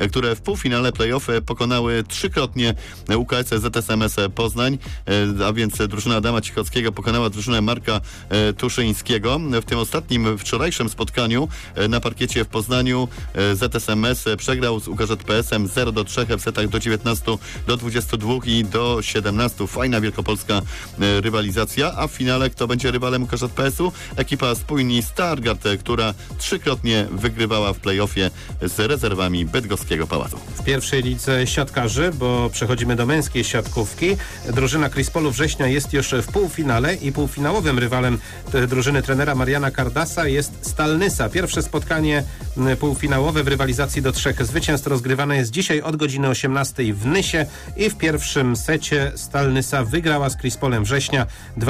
które w półfinale play-off pokonały trzykrotnie UKS ZSMS Poznań, a więc drużyna Adama Cichockiego pokonała drużynę Marka Tuszyńskiego. W tym ostatnim wczorajszym spotkaniu na parkiecie w Poznaniu ZSMS przegrał z UKŻPS-em 0-3 w setach do 19-22 i do 17. Fajna wielkopolska rywalizacja, a w finale kto będzie rywalem UKŻPS-u? Ekipa Spójni Stargard, która trzykrotnie wygrywała w play-offie z rezerwami Bydgoskiego Pałacu. W pierwszej lidze siatkarzy, bo przechodzimy do męskiej siatkówki. Drużyna Krispolu Września jest już w półfinale i półfinałowym rywalem drużyny trenera Mariana Kardasa jest Stal Nysa. Pierwsze spotkanie półfinałowe w rywalizacji do 3 zwycięstw rozgrywane jest dzisiaj od godziny 18 w Nysie i w pierwszym secie Stal Nysa wygrała z Krispolem Września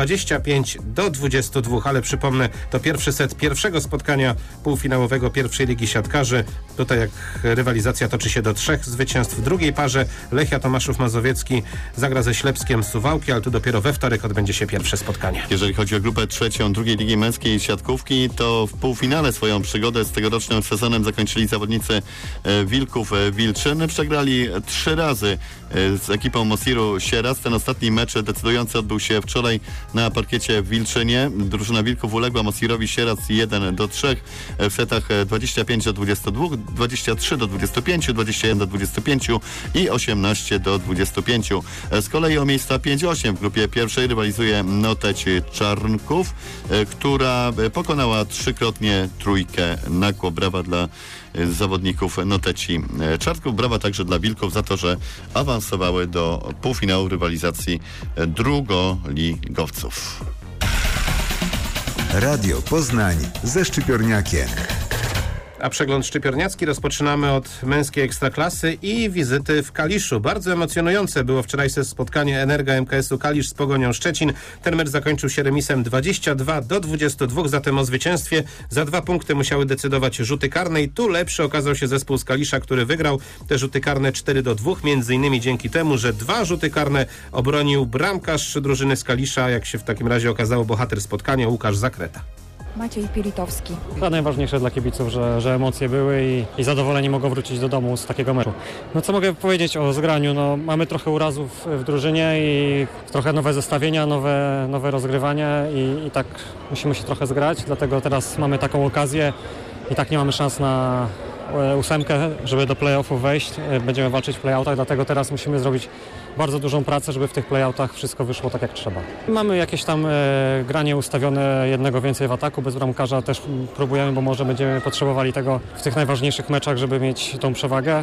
25-22, ale przypomnę, to pierwszy set pierwszego spotkania półfinałowego pierwszej ligi siatkarzy. Tutaj jak rywalizacja toczy się do 3 zwycięstw. W drugiej parze Lechia Tomaszów Mazowiecki zagra ze Ślepskiem Suwałki, ale tu dopiero we wtorek odbędzie się pierwsze spotkanie. Jeżeli chodzi o grupę trzecią drugiej ligi męskiej siatkówki, to w półfinale swoją przygodę z tegorocznym sezonem zakończyli zawodnicy Wilków Wilczyn. Przegrali 3 razy z ekipą Mosiru Sieradz. Ten ostatni mecz decydujący odbył się wczoraj na parkiecie w Wilczynie. Drużyna Wilków uległa Mosirowi Sieradz 1-3 w setach 25-22, 23-25, 21-25 i 18-25. Z kolei o miejsca 5-8 w grupie pierwszej rywalizuje Noteć Czarnków, która pokonała trzykrotnie Trójkę Nakło. Brawa dla zawodników Noteci Czarnków. Brawa także dla Wilków za to, że awansowały do półfinału rywalizacji drugoligowców. Radio Poznań ze Szczypiorniakiem. A przegląd szczypiorniacki rozpoczynamy od męskiej ekstraklasy i wizyty w Kaliszu. Bardzo emocjonujące było wczorajsze spotkanie Energa MKS-u Kalisz z Pogonią Szczecin. Ten mecz zakończył się remisem 22-22, zatem o zwycięstwie za 2 punkty musiały decydować rzuty karne i tu lepszy okazał się zespół z Kalisza, który wygrał te rzuty karne 4-2, między innymi dzięki temu, że 2 rzuty karne obronił bramkarz drużyny z Kalisza, jak się w takim razie okazało bohater spotkania Łukasz Zakreta. Maciej Pilitowski. To najważniejsze dla kibiców, że emocje były i zadowoleni mogą wrócić do domu z takiego meczu. No co mogę powiedzieć o zgraniu? No, mamy trochę urazów w drużynie i trochę nowe zestawienia, nowe rozgrywania i tak musimy się trochę zgrać, dlatego teraz mamy taką okazję i tak nie mamy szans na 8, żeby do play-offów wejść. Będziemy walczyć w play-outach, dlatego teraz musimy zrobić bardzo dużą pracę, żeby w tych play-outach wszystko wyszło tak jak trzeba. Mamy jakieś tam granie ustawione, jednego więcej w ataku, bez bramkarza też próbujemy, bo może będziemy potrzebowali tego w tych najważniejszych meczach, żeby mieć tą przewagę.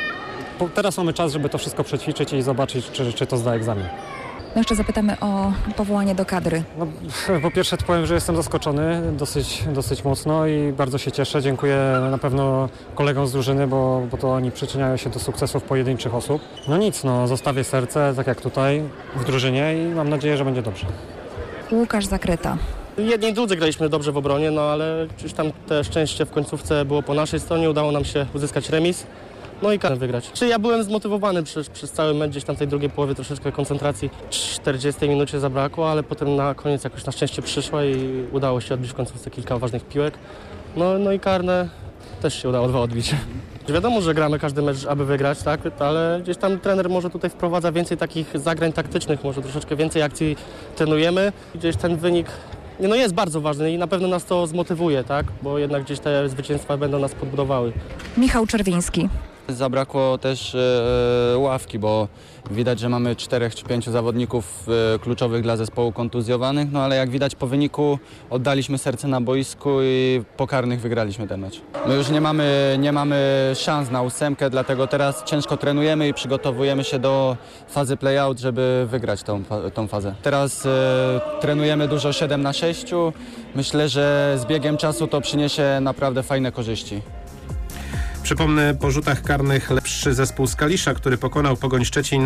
Teraz mamy czas, żeby to wszystko przećwiczyć i zobaczyć, czy to zda egzamin. No jeszcze zapytamy o powołanie do kadry. No, po pierwsze to powiem, że jestem zaskoczony dosyć mocno i bardzo się cieszę. Dziękuję na pewno kolegom z drużyny, bo to oni przyczyniają się do sukcesów pojedynczych osób. No nic, zostawię serce, tak jak tutaj w drużynie i mam nadzieję, że będzie dobrze. Łukasz Zakreta. Jedni i drudzy graliśmy dobrze w obronie, ale gdzieś tam te szczęście w końcówce było po naszej stronie. Udało nam się uzyskać remis. No i karę wygrać. Ja byłem zmotywowany przez cały mecz, gdzieś tam tej drugiej połowie troszeczkę koncentracji. W 40 minucie zabrakło, ale potem na koniec jakoś na szczęście przyszła i udało się odbić w końcówce kilka ważnych piłek. No i karne też się udało 2 odbić. Wiadomo, że gramy każdy mecz, aby wygrać, tak? Ale gdzieś tam trener może tutaj wprowadza więcej takich zagrań taktycznych, może troszeczkę więcej akcji trenujemy. Gdzieś ten wynik jest bardzo ważny i na pewno nas to zmotywuje, tak? Bo jednak gdzieś te zwycięstwa będą nas podbudowały. Michał Czerwiński. Zabrakło też ławki, bo widać, że mamy 4 czy 5 zawodników kluczowych dla zespołu kontuzjowanych, ale jak widać po wyniku oddaliśmy serce na boisku i po karnych wygraliśmy ten mecz. My już nie mamy szans na 8, dlatego teraz ciężko trenujemy i przygotowujemy się do fazy play-out, żeby wygrać tą fazę. Teraz trenujemy dużo 7-6. Myślę, że z biegiem czasu to przyniesie naprawdę fajne korzyści. Przypomnę, po rzutach karnych lepszy zespół z Kalisza, który pokonał Pogoń Szczecin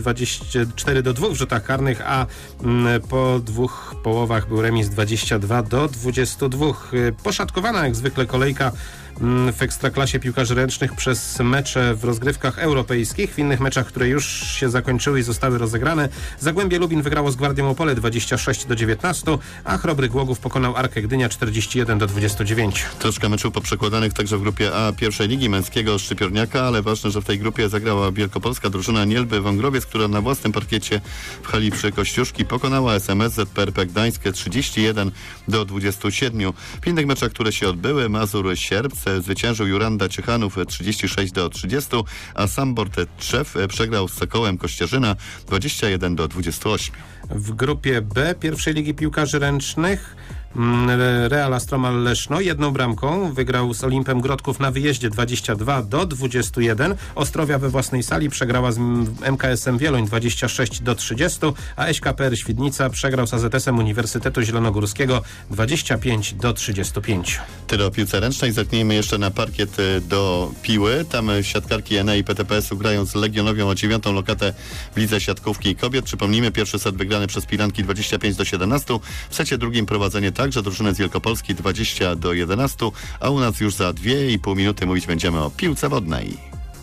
24-2 w rzutach karnych, a po 2 połowach był remis 22-22. Poszatkowana jak zwykle kolejka w Ekstraklasie piłkarzy ręcznych przez mecze w rozgrywkach europejskich. W innych meczach, które już się zakończyły i zostały rozegrane, Zagłębie Lubin wygrało z Gwardią Opole 26-19, a Chrobry Głogów pokonał Arkę Gdynia 41-29. Troszkę meczów poprzekładanych także w grupie A pierwszej ligi męskiego Szczypiorniaka, ale ważne, że w tej grupie zagrała wielkopolska drużyna Nielby Wągrowiec, która na własnym parkiecie w hali przy Kościuszki pokonała SMS ZPRP Gdańskie 31-27. W innych meczach, które się odbyły, Mazur Sierpce zwyciężył Juranda Ciechanów 36-30, a Sambor Trzew przegrał z Sokołem Kościerzyna 21-28. W grupie B pierwszej ligi piłkarzy ręcznych Real Astromal Leszno jedną bramką wygrał z Olimpem Grodków na wyjeździe 22-21. Ostrowia we własnej sali przegrała z MKS-em Wieluń 26-30, a SKPR Świdnica przegrał z AZS-em Uniwersytetu Zielonogórskiego 25-35. Tyle o piłce ręcznej. Zerknijmy jeszcze na parkiet do Piły. Tam siatkarki Enei i PTPS-u grają z Legionowią o 9. lokatę w lidze siatkówki kobiet. Przypomnijmy, pierwszy set wygrany przez Pilanki 25-17. W secie drugim prowadzenie także drużyny z Wielkopolski 20-11, a u nas już za 2,5 minuty mówić będziemy o piłce wodnej.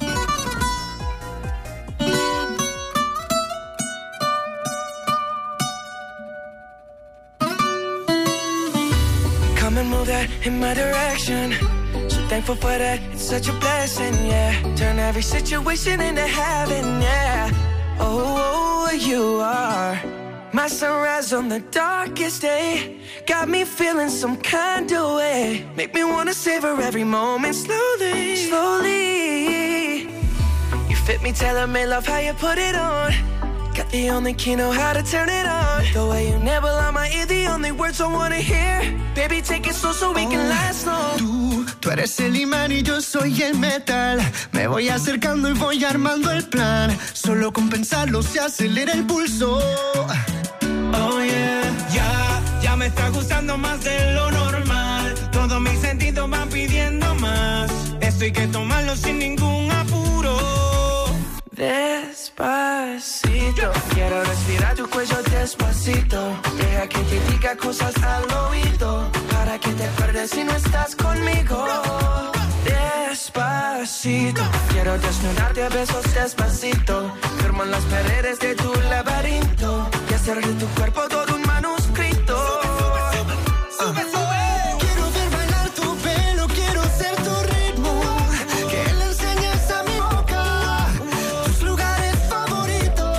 Come and move that in my direction. So thankful for that, it's such a blessing, yeah. Turn every situation into heaven, yeah. Oh, you are my sunrise on the darkest day. Got me feeling some kind of way. Make me wanna savor every moment slowly, slowly. You fit me, tailor-made, love how you put it on. Got the only key, know how to turn it on. The way you nibble on my ear, the only words I wanna hear. Baby, take it slow so we can last long. Tú eres el imán y yo soy el metal. Me voy acercando y voy armando el plan. Solo con pensarlo se acelera el pulso. Oh yeah, ya me está gustando más de lo normal. Todos mis sentidos van pidiendo más. Esto hay que tomarlo sin ningún apuro. Despacito, quiero respirar tu cuello despacito. Deja que te diga cosas al oído, para que te acuerdes si no estás conmigo. Despacito, quiero desnudarte a besos despacito. Firmo en las paredes de tu laberinto y hacer de tu cuerpo todo un manuscrito. Sube, sube. Quiero ver bailar tu pelo, quiero ser tu ritmo. Que le enseñes a mi boca tus lugares favoritos.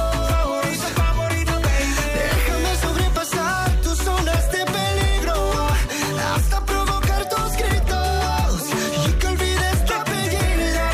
Favorito, baby. Déjame sobrepasar tus zonas de peligro, hasta provocar tus gritos y que olvides tu apellido.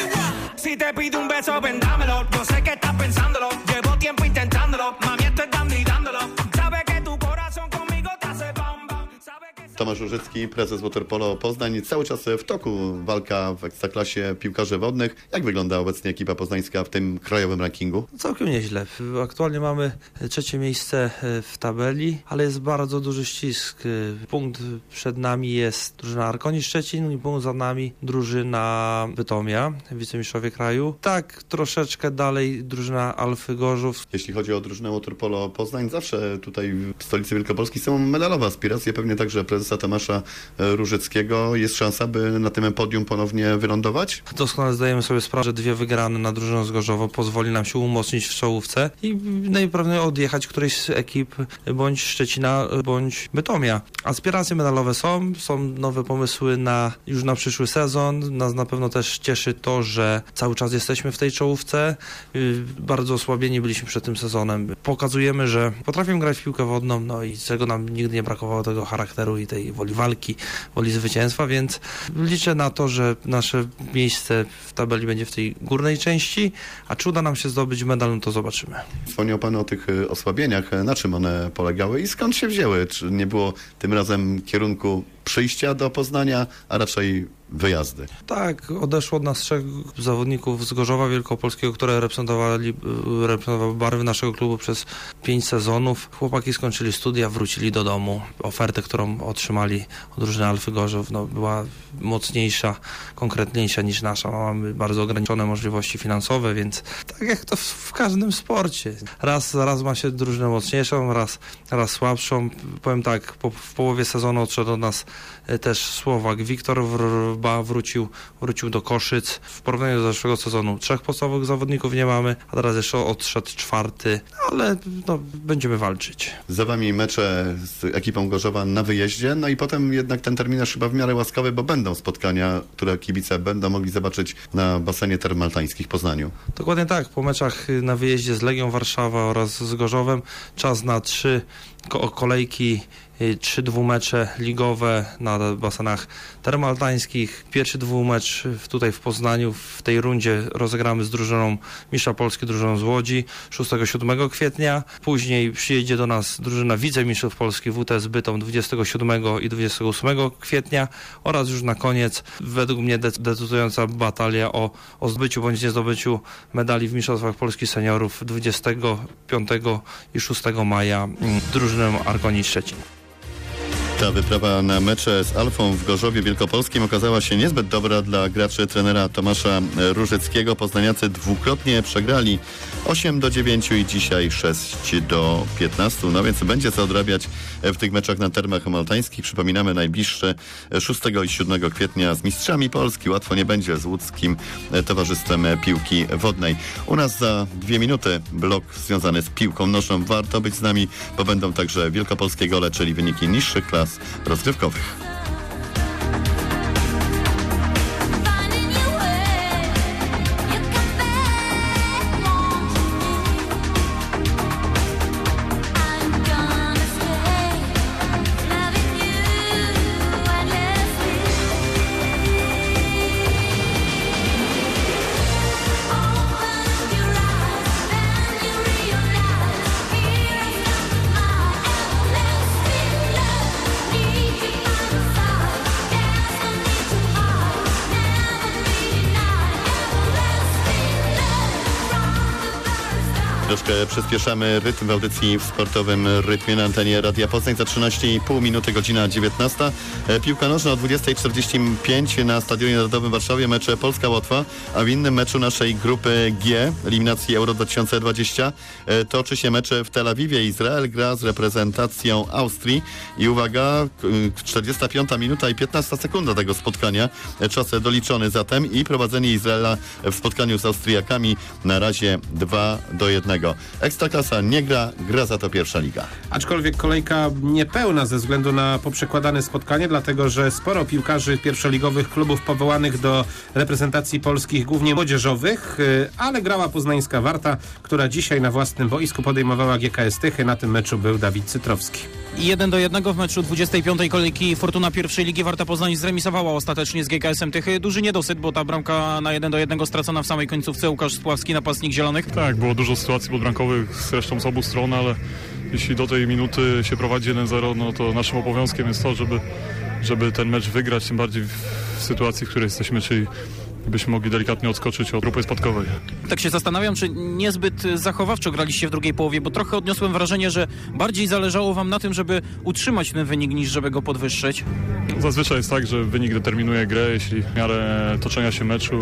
Si te pido un beso, ven dámelo. Yo sé que estás pensándolo. Llevo tiempo intentándolo. Mami, estoy dando y dándolo. Sabe que tu corazón conmigo te hace bam bam. Tomasz Różycki, prezes Waterpolo Poznań. Cały czas w toku walka w Ekstraklasie piłkarzy wodnych. Jak wygląda obecnie ekipa poznańska w tym krajowym rankingu? Całkiem nieźle. Aktualnie mamy 3. miejsce w tabeli, ale jest bardzo duży ścisk. Punkt przed nami jest drużyna Arkonii Szczecin i punkt za nami drużyna Bytomia, wicemistrzowie kraju. Tak, troszeczkę dalej drużyna Alfy Gorzów. Jeśli chodzi o drużynę Waterpolo Poznań, zawsze tutaj w stolicy Wielkopolski są medalowe aspiracje, pewnie także prezesa Tomasza Różyckiego. Jest szansa, by na tym podium ponownie wylądować? Doskonale zdajemy sobie sprawę, że 2 wygrane na drużyną z Gorzowa pozwoli nam się umocnić w czołówce i najprawdopodobniej odjechać którejś z ekip bądź Szczecina, bądź Bytomia. Aspiracje medalowe są nowe pomysły już na przyszły sezon. Nas na pewno też cieszy to, że cały czas jesteśmy w tej czołówce. Bardzo osłabieni byliśmy przed tym sezonem. Pokazujemy, że potrafimy grać w piłkę wodną, no i czego nam nigdy nie brakowało, tego charakteru i tej woli walki, woli zwycięstwa, więc liczę na to, że nasze miejsce w tabeli będzie w tej górnej części, a czy uda nam się zdobyć medal, no to zobaczymy. Wspomniał Pan o tych osłabieniach. Na czym one polegały i skąd się wzięły? Czy nie było tym razem kierunku przyjścia do Poznania, a raczej wyjazdy? Tak, odeszło od nas 3 zawodników z Gorzowa Wielkopolskiego, które reprezentowały barwy naszego klubu przez 5 sezonów. Chłopaki skończyli studia, wrócili do domu. Ofertę, którą otrzymali od drużyny Alfy Gorzów, była mocniejsza, konkretniejsza niż nasza. Mamy bardzo ograniczone możliwości finansowe, więc tak jak to w każdym sporcie. Raz ma się drużynę mocniejszą, raz słabszą. Powiem tak, w połowie sezonu odszedł od nas też Słowak. Wiktor Wrba wrócił do Koszyc. W porównaniu do zeszłego sezonu 3 podstawowych zawodników nie mamy, a teraz jeszcze odszedł 4, ale będziemy walczyć. Za wami mecze z ekipą Gorzowa na wyjeździe, no i potem jednak ten terminarz chyba w miarę łaskawy, bo będą spotkania, które kibice będą mogli zobaczyć na basenie Termaltańskich w Poznaniu. Dokładnie tak. Po meczach na wyjeździe z Legią Warszawa oraz z Gorzowem czas na 3 kolejki, 3 dwumecze ligowe na basenach termaltańskich. Pierwszy dwumecz tutaj w Poznaniu w tej rundzie rozegramy z drużyną mistrza Polski, drużyną z Łodzi 6-7 kwietnia. Później przyjedzie do nas drużyna wicemistrzów Polski WTS Bytom 27 i 28 kwietnia oraz już na koniec według mnie decydująca batalia o zdobyciu bądź niezdobyciu medali w mistrzostwach Polski seniorów 25 i 6 maja drużyną Arkonii Szczecin. Ta wyprawa na mecze z Alfą w Gorzowie Wielkopolskim okazała się niezbyt dobra dla graczy trenera Tomasza Różyckiego. Poznaniacy dwukrotnie przegrali 8-9 i dzisiaj 6-15. No więc będzie co odrabiać w tych meczach na termach maltańskich. Przypominamy najbliższe 6 i 7 kwietnia z mistrzami Polski. Łatwo nie będzie z łódzkim Towarzystwem Piłki Wodnej. U nas za 2 minuty blok związany z piłką nożną. Warto być z nami, bo będą także wielkopolskie gole, czyli wyniki niższych klas rozgrywkowych. Troszkę przyspieszamy rytm w audycji w sportowym rytmie na antenie Radia Poznań. Za 13,5 minuty, godzina 19. Piłka nożna o 20:45 na Stadionie Narodowym w Warszawie. Mecze Polska-Łotwa, a w innym meczu naszej grupy G, eliminacji Euro 2020, toczy się mecze w Tel Awiwie. Izrael gra z reprezentacją Austrii i uwaga, 45 minuta i 15 sekunda tego spotkania. Czas doliczony zatem i prowadzenie Izraela w spotkaniu z Austriakami na razie 2-1. Ekstraklasa nie gra, gra za to pierwsza liga. Aczkolwiek kolejka niepełna ze względu na poprzekładane spotkanie, dlatego że sporo piłkarzy pierwszoligowych klubów powołanych do reprezentacji polskich, głównie młodzieżowych, ale grała poznańska Warta, która dzisiaj na własnym boisku podejmowała GKS Tychy. Na tym meczu był Dawid Cytrowski. 1-1 w meczu 25. kolejki Fortuna pierwszej ligi. Warta Poznań zremisowała ostatecznie z GKS-em Tychy. Duży niedosyt, bo ta bramka na 1-1 stracona w samej końcówce. Łukasz Spławski, napastnik zielonych. Tak, było dużo sytuacji podbramkowych zresztą z obu stron, ale jeśli do tej minuty się prowadzi 1-0, no to naszym obowiązkiem jest to, żeby ten mecz wygrać, tym bardziej w sytuacji, w której jesteśmy, czyli byśmy mogli delikatnie odskoczyć od grupy spadkowej. Tak się zastanawiam, czy niezbyt zachowawczo graliście w drugiej połowie, bo trochę odniosłem wrażenie, że bardziej zależało wam na tym, żeby utrzymać ten wynik, niż żeby go podwyższyć. Zazwyczaj jest tak, że wynik determinuje grę. Jeśli w miarę toczenia się meczu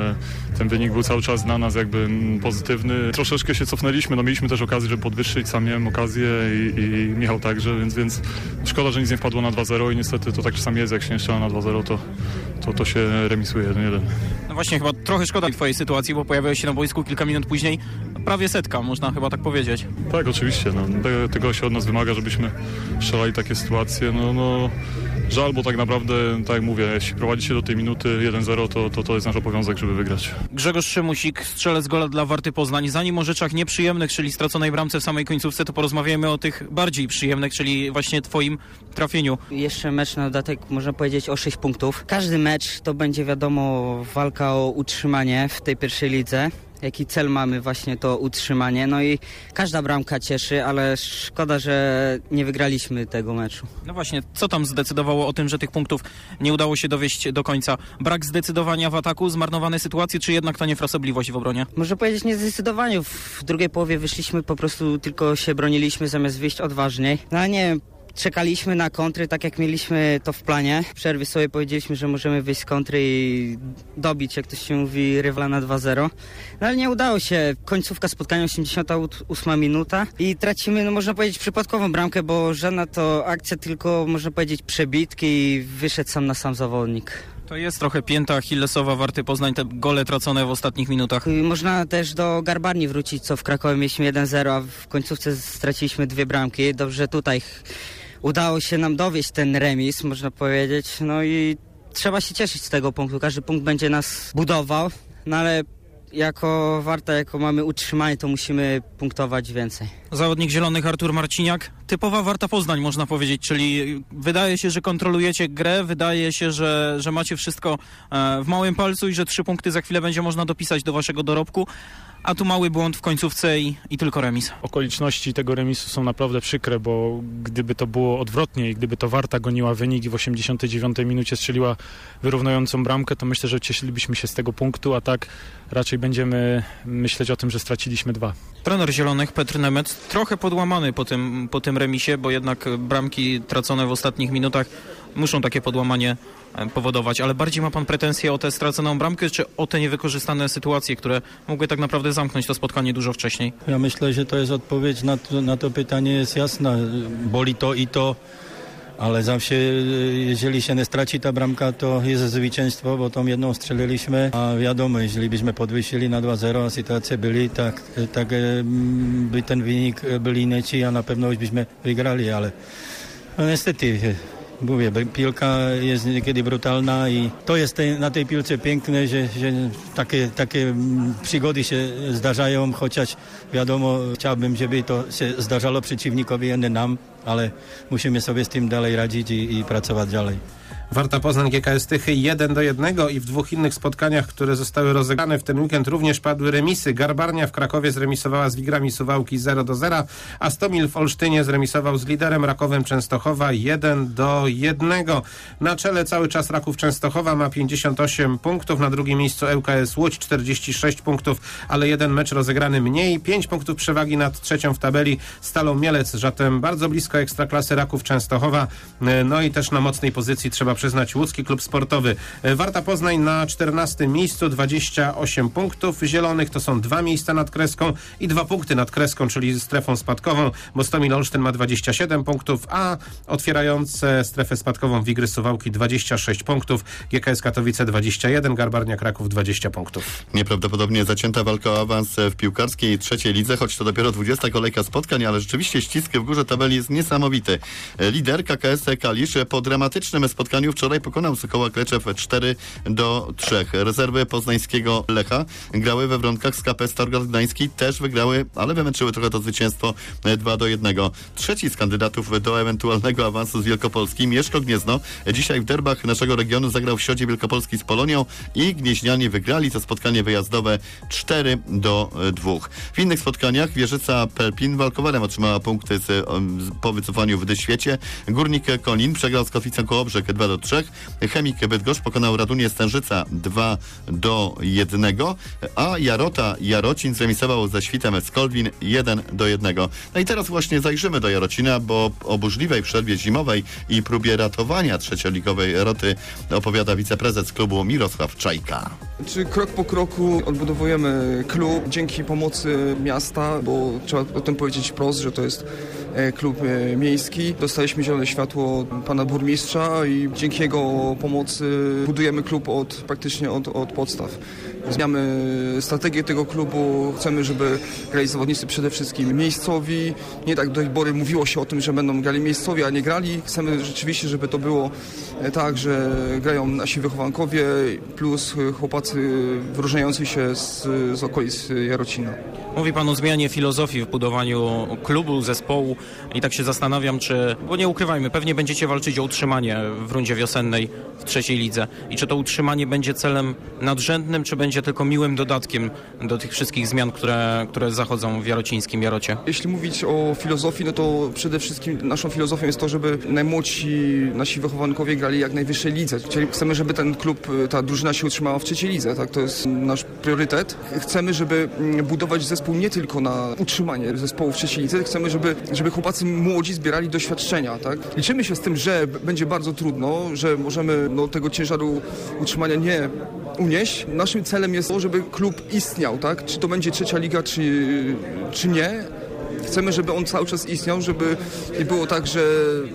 ten wynik był cały czas dla nas jakby pozytywny. Troszeczkę się cofnęliśmy, no mieliśmy też okazję, żeby podwyższyć, sam miałem okazję i Michał także, więc szkoda, że nic nie wpadło na 2-0 i niestety to tak czasami jest, jak się nie strzela na 2-0, to się remisuje 1-1. No właśnie, chyba trochę szkoda twojej sytuacji, bo pojawiłeś się na boisku kilka minut później. Prawie setka, można chyba tak powiedzieć. Tak, oczywiście. No, tego się od nas wymaga, żebyśmy strzelali takie sytuacje. No, żal, bo tak naprawdę, tak jak mówię, jeśli prowadzi się do tej minuty 1-0, to jest nasz obowiązek, żeby wygrać. Grzegorz Szymusik, strzelec gola dla Warty Poznań. Zanim o rzeczach nieprzyjemnych, czyli straconej bramce w samej końcówce, to porozmawiajmy o tych bardziej przyjemnych, czyli właśnie twoim trafieniu. Jeszcze mecz na dodatek, można powiedzieć, o 6 punktów. Każdy mecz to będzie, wiadomo, walka o utrzymanie w tej pierwszej lidze. Jaki cel mamy, właśnie to utrzymanie. No i każda bramka cieszy, ale szkoda, że nie wygraliśmy tego meczu. No właśnie, co tam zdecydowało o tym, że tych punktów nie udało się dowieść do końca? Brak zdecydowania w ataku, zmarnowane sytuacje, czy jednak ta niefrasobliwość w obronie? Można powiedzieć nie zdecydowanie. W drugiej połowie wyszliśmy, po prostu tylko się broniliśmy, zamiast wyjść odważniej. No ale nie wiem, czekaliśmy na kontry, tak jak mieliśmy to w planie. W przerwie sobie powiedzieliśmy, że możemy wyjść z kontry i dobić, jak to się mówi, rywala na 2-0. No ale nie udało się. Końcówka spotkania, 88 minuta i tracimy, no można powiedzieć, przypadkową bramkę, bo żadna to akcja, tylko można powiedzieć przebitki i wyszedł sam na sam zawodnik. To jest trochę pięta achillesowa Warty Poznań, te gole tracone w ostatnich minutach. Można też do Garbarni wrócić, co w Krakowie mieliśmy 1-0, a w końcówce straciliśmy 2 bramki. Dobrze tutaj udało się nam dowieść ten remis, można powiedzieć. No i trzeba się cieszyć z tego punktu. Każdy punkt będzie nas budował, no ale jako Warta, jako mamy utrzymanie, to musimy punktować więcej. Zawodnik zielonych Artur Marciniak, typowa Warta Poznań można powiedzieć, czyli wydaje się, że kontrolujecie grę, wydaje się, że macie wszystko w małym palcu i że 3 punkty za chwilę będzie można dopisać do waszego dorobku, a tu mały błąd w końcówce i tylko remis. Okoliczności tego remisu są naprawdę przykre, bo gdyby to było odwrotnie i gdyby to Warta goniła wynik i w 89 minucie strzeliła wyrównującą bramkę, to myślę, że cieszylibyśmy się z tego punktu, a tak raczej będziemy myśleć o tym, że straciliśmy 2. Trener zielonych Petr Nemec trochę podłamany po tym remisie, bo jednak bramki tracone w ostatnich minutach muszą takie podłamanie powodować, ale bardziej ma pan pretensje o tę straconą bramkę, czy o te niewykorzystane sytuacje, które mogły tak naprawdę zamknąć to spotkanie dużo wcześniej? Ja myślę, że to jest odpowiedź na to pytanie jest jasna. Boli to i to, ale zawsze jeżeli się nie straci ta bramka, to jest zwycięstwo, bo tą jedną strzeliliśmy, a wiadomo, jeżeli byśmy podwyższyli na 2-0, a sytuacje byli, tak by ten wynik był inaczej, a na pewno już byśmy wygrali, ale no niestety mówię, piłka jest niekiedy brutalna i to jest na tej piłce piękne, że takie przygody się zdarzają, chociaż wiadomo, chciałbym, żeby to się zdarzało przeciwnikowi, a nie nam, ale musimy sobie z tym dalej radzić i pracować dalej. Warta Poznań GKS Tychy 1-1 i w 2 innych spotkaniach, które zostały rozegrane w ten weekend, również padły remisy. Garbarnia w Krakowie zremisowała z Wigrami Suwałki 0-0, a Stomil w Olsztynie zremisował z liderem Rakowem Częstochowa 1-1. Na czele cały czas Raków Częstochowa ma 58 punktów, na drugim miejscu ŁKS Łódź 46 punktów, ale 1 mecz rozegrany mniej, 5 punktów przewagi nad trzecią w tabeli Stalą Mielec, zatem bardzo blisko Ekstraklasy Raków Częstochowa, no i też na mocnej pozycji trzeba przyznać łódzki klub sportowy. Warta Poznań na 14 miejscu, 28 punktów zielonych, to są 2 miejsca nad kreską i 2 punkty nad kreską, czyli strefą spadkową, bo Stomil Olsztyn ma 27 punktów, a otwierające strefę spadkową Wigry Suwałki 26 punktów, GKS Katowice 21, Garbarnia Kraków 20 punktów. Nieprawdopodobnie zacięta walka o awans w piłkarskiej trzeciej lidze, choć to dopiero 20 kolejka spotkań, ale rzeczywiście ścisk w górze tabeli jest niesamowity. Lider KKS Kalisz po dramatycznym spotkaniu wczoraj pokonał Sokoła Kleczew 4-3. Rezerwy poznańskiego Lecha grały we wronkach z KP Stargard Gdański, też wygrały, ale wymęczyły trochę to zwycięstwo 2-1. Trzeci z kandydatów do ewentualnego awansu z Wielkopolski, Mieszko Gniezno, dzisiaj w derbach naszego regionu zagrał w Środzie Wielkopolski z Polonią i gnieźnianie wygrali to spotkanie wyjazdowe 4-2. W innych spotkaniach Wieżyca Pelpin Walkowerem otrzymała punkty po wycofaniu w Dyświecie. Górnik Kolin przegrał z Kotwicą Kołobrzeg 2-3. Chemik Bydgoszcz pokonał Radunię Stężyca 2-1, a Jarota Jarocin zremisował ze Świtem Skolwin 1-1. No i teraz właśnie zajrzymy do Jarocina, bo o burzliwej przerwie zimowej i próbie ratowania trzecioligowej Roty opowiada wiceprezes klubu Mirosław Czajka. Krok po kroku odbudowujemy klub dzięki pomocy miasta, bo trzeba o tym powiedzieć wprost, że to jest klub miejski. Dostaliśmy zielone światło od pana burmistrza i dzięki jego pomocy budujemy klub praktycznie od podstaw. Zmieniamy strategię tego klubu, chcemy, żeby grali zawodnicy przede wszystkim miejscowi. Nie tak do tej pory mówiło się o tym, że będą grali miejscowi, a nie grali. Chcemy rzeczywiście, żeby to było tak, że grają nasi wychowankowie plus chłopacy wyróżniający się z okolic Jarocina. Mówi pan o zmianie filozofii w budowaniu klubu, zespołu i tak się zastanawiam, bo nie ukrywajmy, pewnie będziecie walczyć o utrzymanie w rundzie wiosennej w trzeciej lidze. I czy to utrzymanie będzie celem nadrzędnym, czy będzie tylko miłym dodatkiem do tych wszystkich zmian, które zachodzą w jarocińskim Jarocie? Jeśli mówić o filozofii, no to przede wszystkim naszą filozofią jest to, żeby najmłodsi nasi wychowankowie grali jak najwyższej lidze. Czyli chcemy, żeby ten klub, ta drużyna się utrzymała w trzeciej lidze. Tak? To jest nasz priorytet. Chcemy, żeby budować zespół zespół nie tylko na utrzymanie zespołu w trzeciej lidze, chcemy, żeby chłopacy młodzi zbierali doświadczenia, tak? Liczymy się z tym, że będzie bardzo trudno, że możemy tego ciężaru utrzymania nie unieść. Naszym celem jest to, żeby klub istniał, tak? Czy to będzie trzecia liga, czy nie. Chcemy, żeby on cały czas istniał, żeby nie było tak, że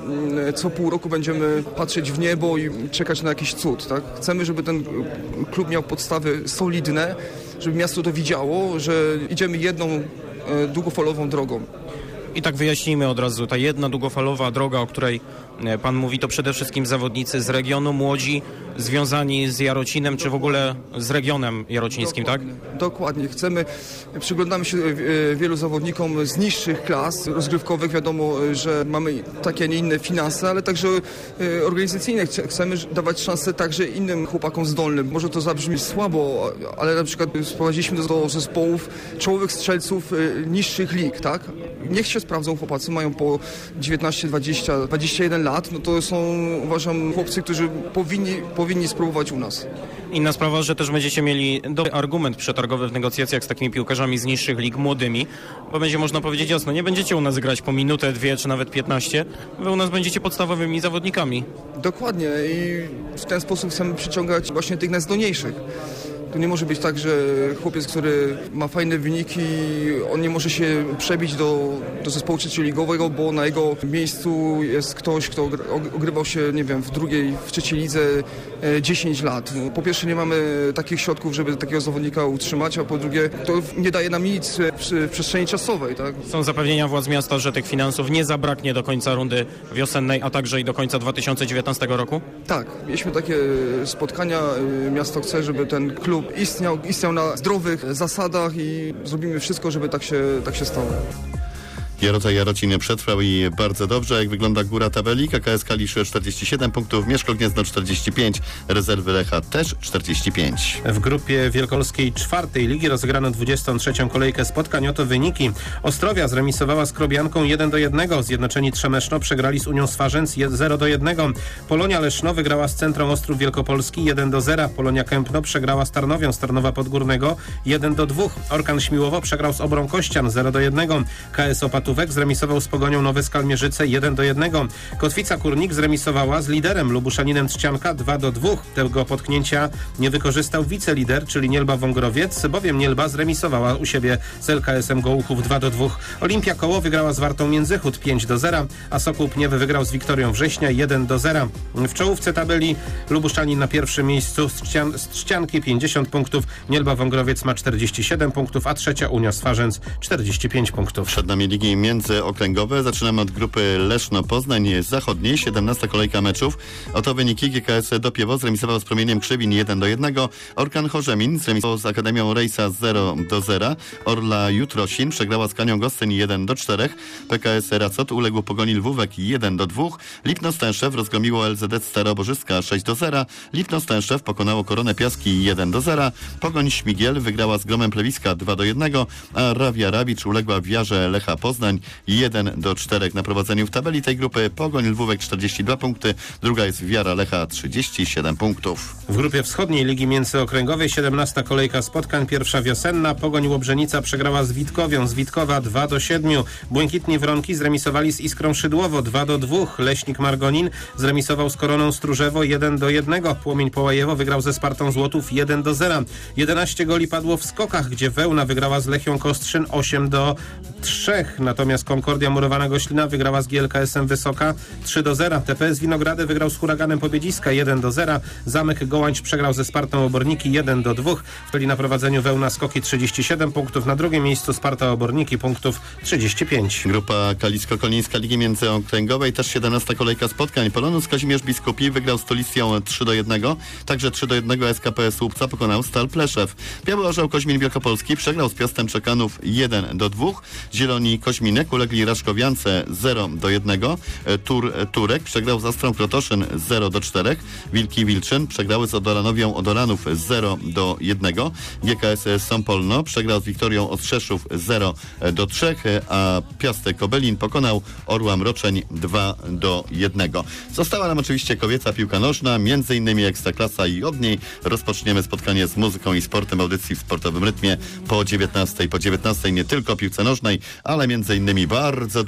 co pół roku będziemy patrzeć w niebo i czekać na jakiś cud, tak? Chcemy, żeby ten klub miał podstawy solidne, żeby miasto to widziało, że idziemy jedną długofalową drogą. I tak wyjaśnijmy od razu, ta jedna długofalowa droga, o której pan mówi, to przede wszystkim zawodnicy z regionu, młodzi, związani z Jarocinem, czy w ogóle z regionem jarocińskim, tak? Dokładnie. Przyglądamy się wielu zawodnikom z niższych klas rozgrywkowych. Wiadomo, że mamy takie, a nie inne finanse, ale także organizacyjne. Chcemy dawać szansę także innym chłopakom zdolnym. Może to zabrzmi słabo, ale na przykład sprowadziliśmy do zespołów czołowych strzelców niższych lig, tak? Niech się sprawdzą chłopacy, mają po 19, 20, 21 lat, no to są, uważam, chłopcy, którzy powinni spróbować u nas. Inna sprawa, że też będziecie mieli dobry argument przetargowy w negocjacjach z takimi piłkarzami z niższych lig młodymi, bo będzie można powiedzieć jasno, nie będziecie u nas grać po minutę, 2 czy nawet 15, wy u nas będziecie podstawowymi zawodnikami. Dokładnie i w ten sposób chcemy przyciągać właśnie tych najzdolniejszych. To nie może być tak, że chłopiec, który ma fajne wyniki, on nie może się przebić do zespołu trzecioligowego, bo na jego miejscu jest ktoś, kto ogrywał się, nie wiem, w trzeciej lidze 10 lat. Po pierwsze nie mamy takich środków, żeby takiego zawodnika utrzymać, a po drugie to nie daje nam nic w przestrzeni czasowej, tak? Są zapewnienia władz miasta, że tych finansów nie zabraknie do końca rundy wiosennej, a także i do końca 2019 roku? Tak, mieliśmy takie spotkania. Miasto chce, żeby ten klub istniał na zdrowych zasadach i zrobimy wszystko, żeby tak się stało. Jarocin przetrwał i bardzo dobrze. Jak wygląda góra tabeli? KKS Kalisz 47 punktów, Mieszko Gniezno 45, rezerwy Lecha też 45. W grupie wielkopolskiej 4. ligi rozegrano 23. kolejkę spotkań. Oto wyniki. Ostrowia zremisowała z Krobianką 1-1. Zjednoczeni Trzemeszno przegrali z Unią Swarzędz 0-1. Polonia Leszno wygrała z Centrum Ostrów Wielkopolski 1-0. Polonia Kępno przegrała z Tarnowią z Tarnowa Podgórnego 1-2. Orkan Śmiłowo przegrał z Obrą Kościan 0-1. KS Opatówek zremisował z Pogonią Nowe Skalmierzyce 1-1. Kotwica Kurnik zremisowała z liderem Lubuszaninem Trzcianka 2-2. Tego potknięcia nie wykorzystał wicelider, czyli Nielba Wągrowiec, bowiem Nielba zremisowała u siebie z LKS-em Gołuchów 2-2. Olimpia Koło wygrała z Wartą Międzychód 5-0, a Sokół Pniewy wygrał z Wiktorią Września 1-0. W czołówce tabeli Lubuszanin na pierwszym miejscu z Trzcianki 50 punktów, Nielba Wągrowiec ma 47 punktów, a trzecia Unia Swarzędz 45 punktów. Przed nami ligi międzyokręgowe. Zaczynamy od grupy Leszno-Poznań Zachodniej. 17 kolejka meczów. Oto wyniki. GKS Dopiewo zremisował z Promieniem Krzywin 1-1. Orkan Chorzemin zremisował z Akademią Rejsa 0-0. Orla Jutrosin przegrała z Kanią Gostyń 1-4. PKS Racot uległ Pogoni Lwówek 1-2. Lipno Stęszew rozgromiło LZD Staroborzyska 6-0. Lipno Stęszew pokonało Koronę Piaski 1-0. Pogoń Śmigiel wygrała z Gromem Plewiska 2-1, a Rawia Rawicz uległa Wiarze Lecha Poznań 1-4. Na prowadzeniu w tabeli tej grupy Pogoń Lwówek 42 punkty, druga jest Wiara Lecha 37 punktów. W grupie wschodniej Ligi Międzyokręgowej 17 kolejka spotkań, pierwsza wiosenna. Pogoń Łobrzenica przegrała z Witkowią, z Witkowa 2-7. Błękitni Wronki zremisowali z Iskrą Szydłowo 2-2. Leśnik Margonin zremisował z Koroną Stróżewo 1-1. Płomień Połajewo wygrał ze Spartą Złotów 1-0. 11 goli padło w skokach, gdzie Wełna wygrała z Lechią Kostrzyn 8-3. Natomiast Konkordia Murowana Goślina wygrała z GLKS-em Wysoka 3-0. TPS Winogrady wygrał z Huraganem Pobiedziska 1-0. Zamek Gołańcz przegrał ze Spartą Oborniki 1-2. W tabeli na prowadzeniu Wełna Skoki 37 punktów. Na drugim miejscu Sparta Oborniki punktów 35. Grupa Kalisko-Kolińska Ligi Międzyokręgowej, też 17 kolejka spotkań. Polonus Kazimierz Biskupi wygrał z Tolicją 3-1. Także 3-1 SKP Słupca pokonał Stal Pleszew. Biały Orzeł Koźmin Wielkopolski przegrał z Piastem Czekanów 1-2. Zieloni Koźmin Jaźminek ulegli Raszkowiance 0-1. Turek przegrał z Astrą Krotoszyn 0-4. Wilki Wilczyn przegrały z Odoranowią Odoranów 0-1. GKS Sąpolno przegrał z Wiktorią Ostrzeszów 0-3, a Piastek Kobelin pokonał Orła Mroczeń 2-1. Została nam oczywiście kobieca piłka nożna, między innymi Ekstraklasa i od niej rozpoczniemy spotkanie z muzyką i sportem audycji w sportowym rytmie po 19. Po 19 nie tylko piłce nożnej, ale między innymi bardzo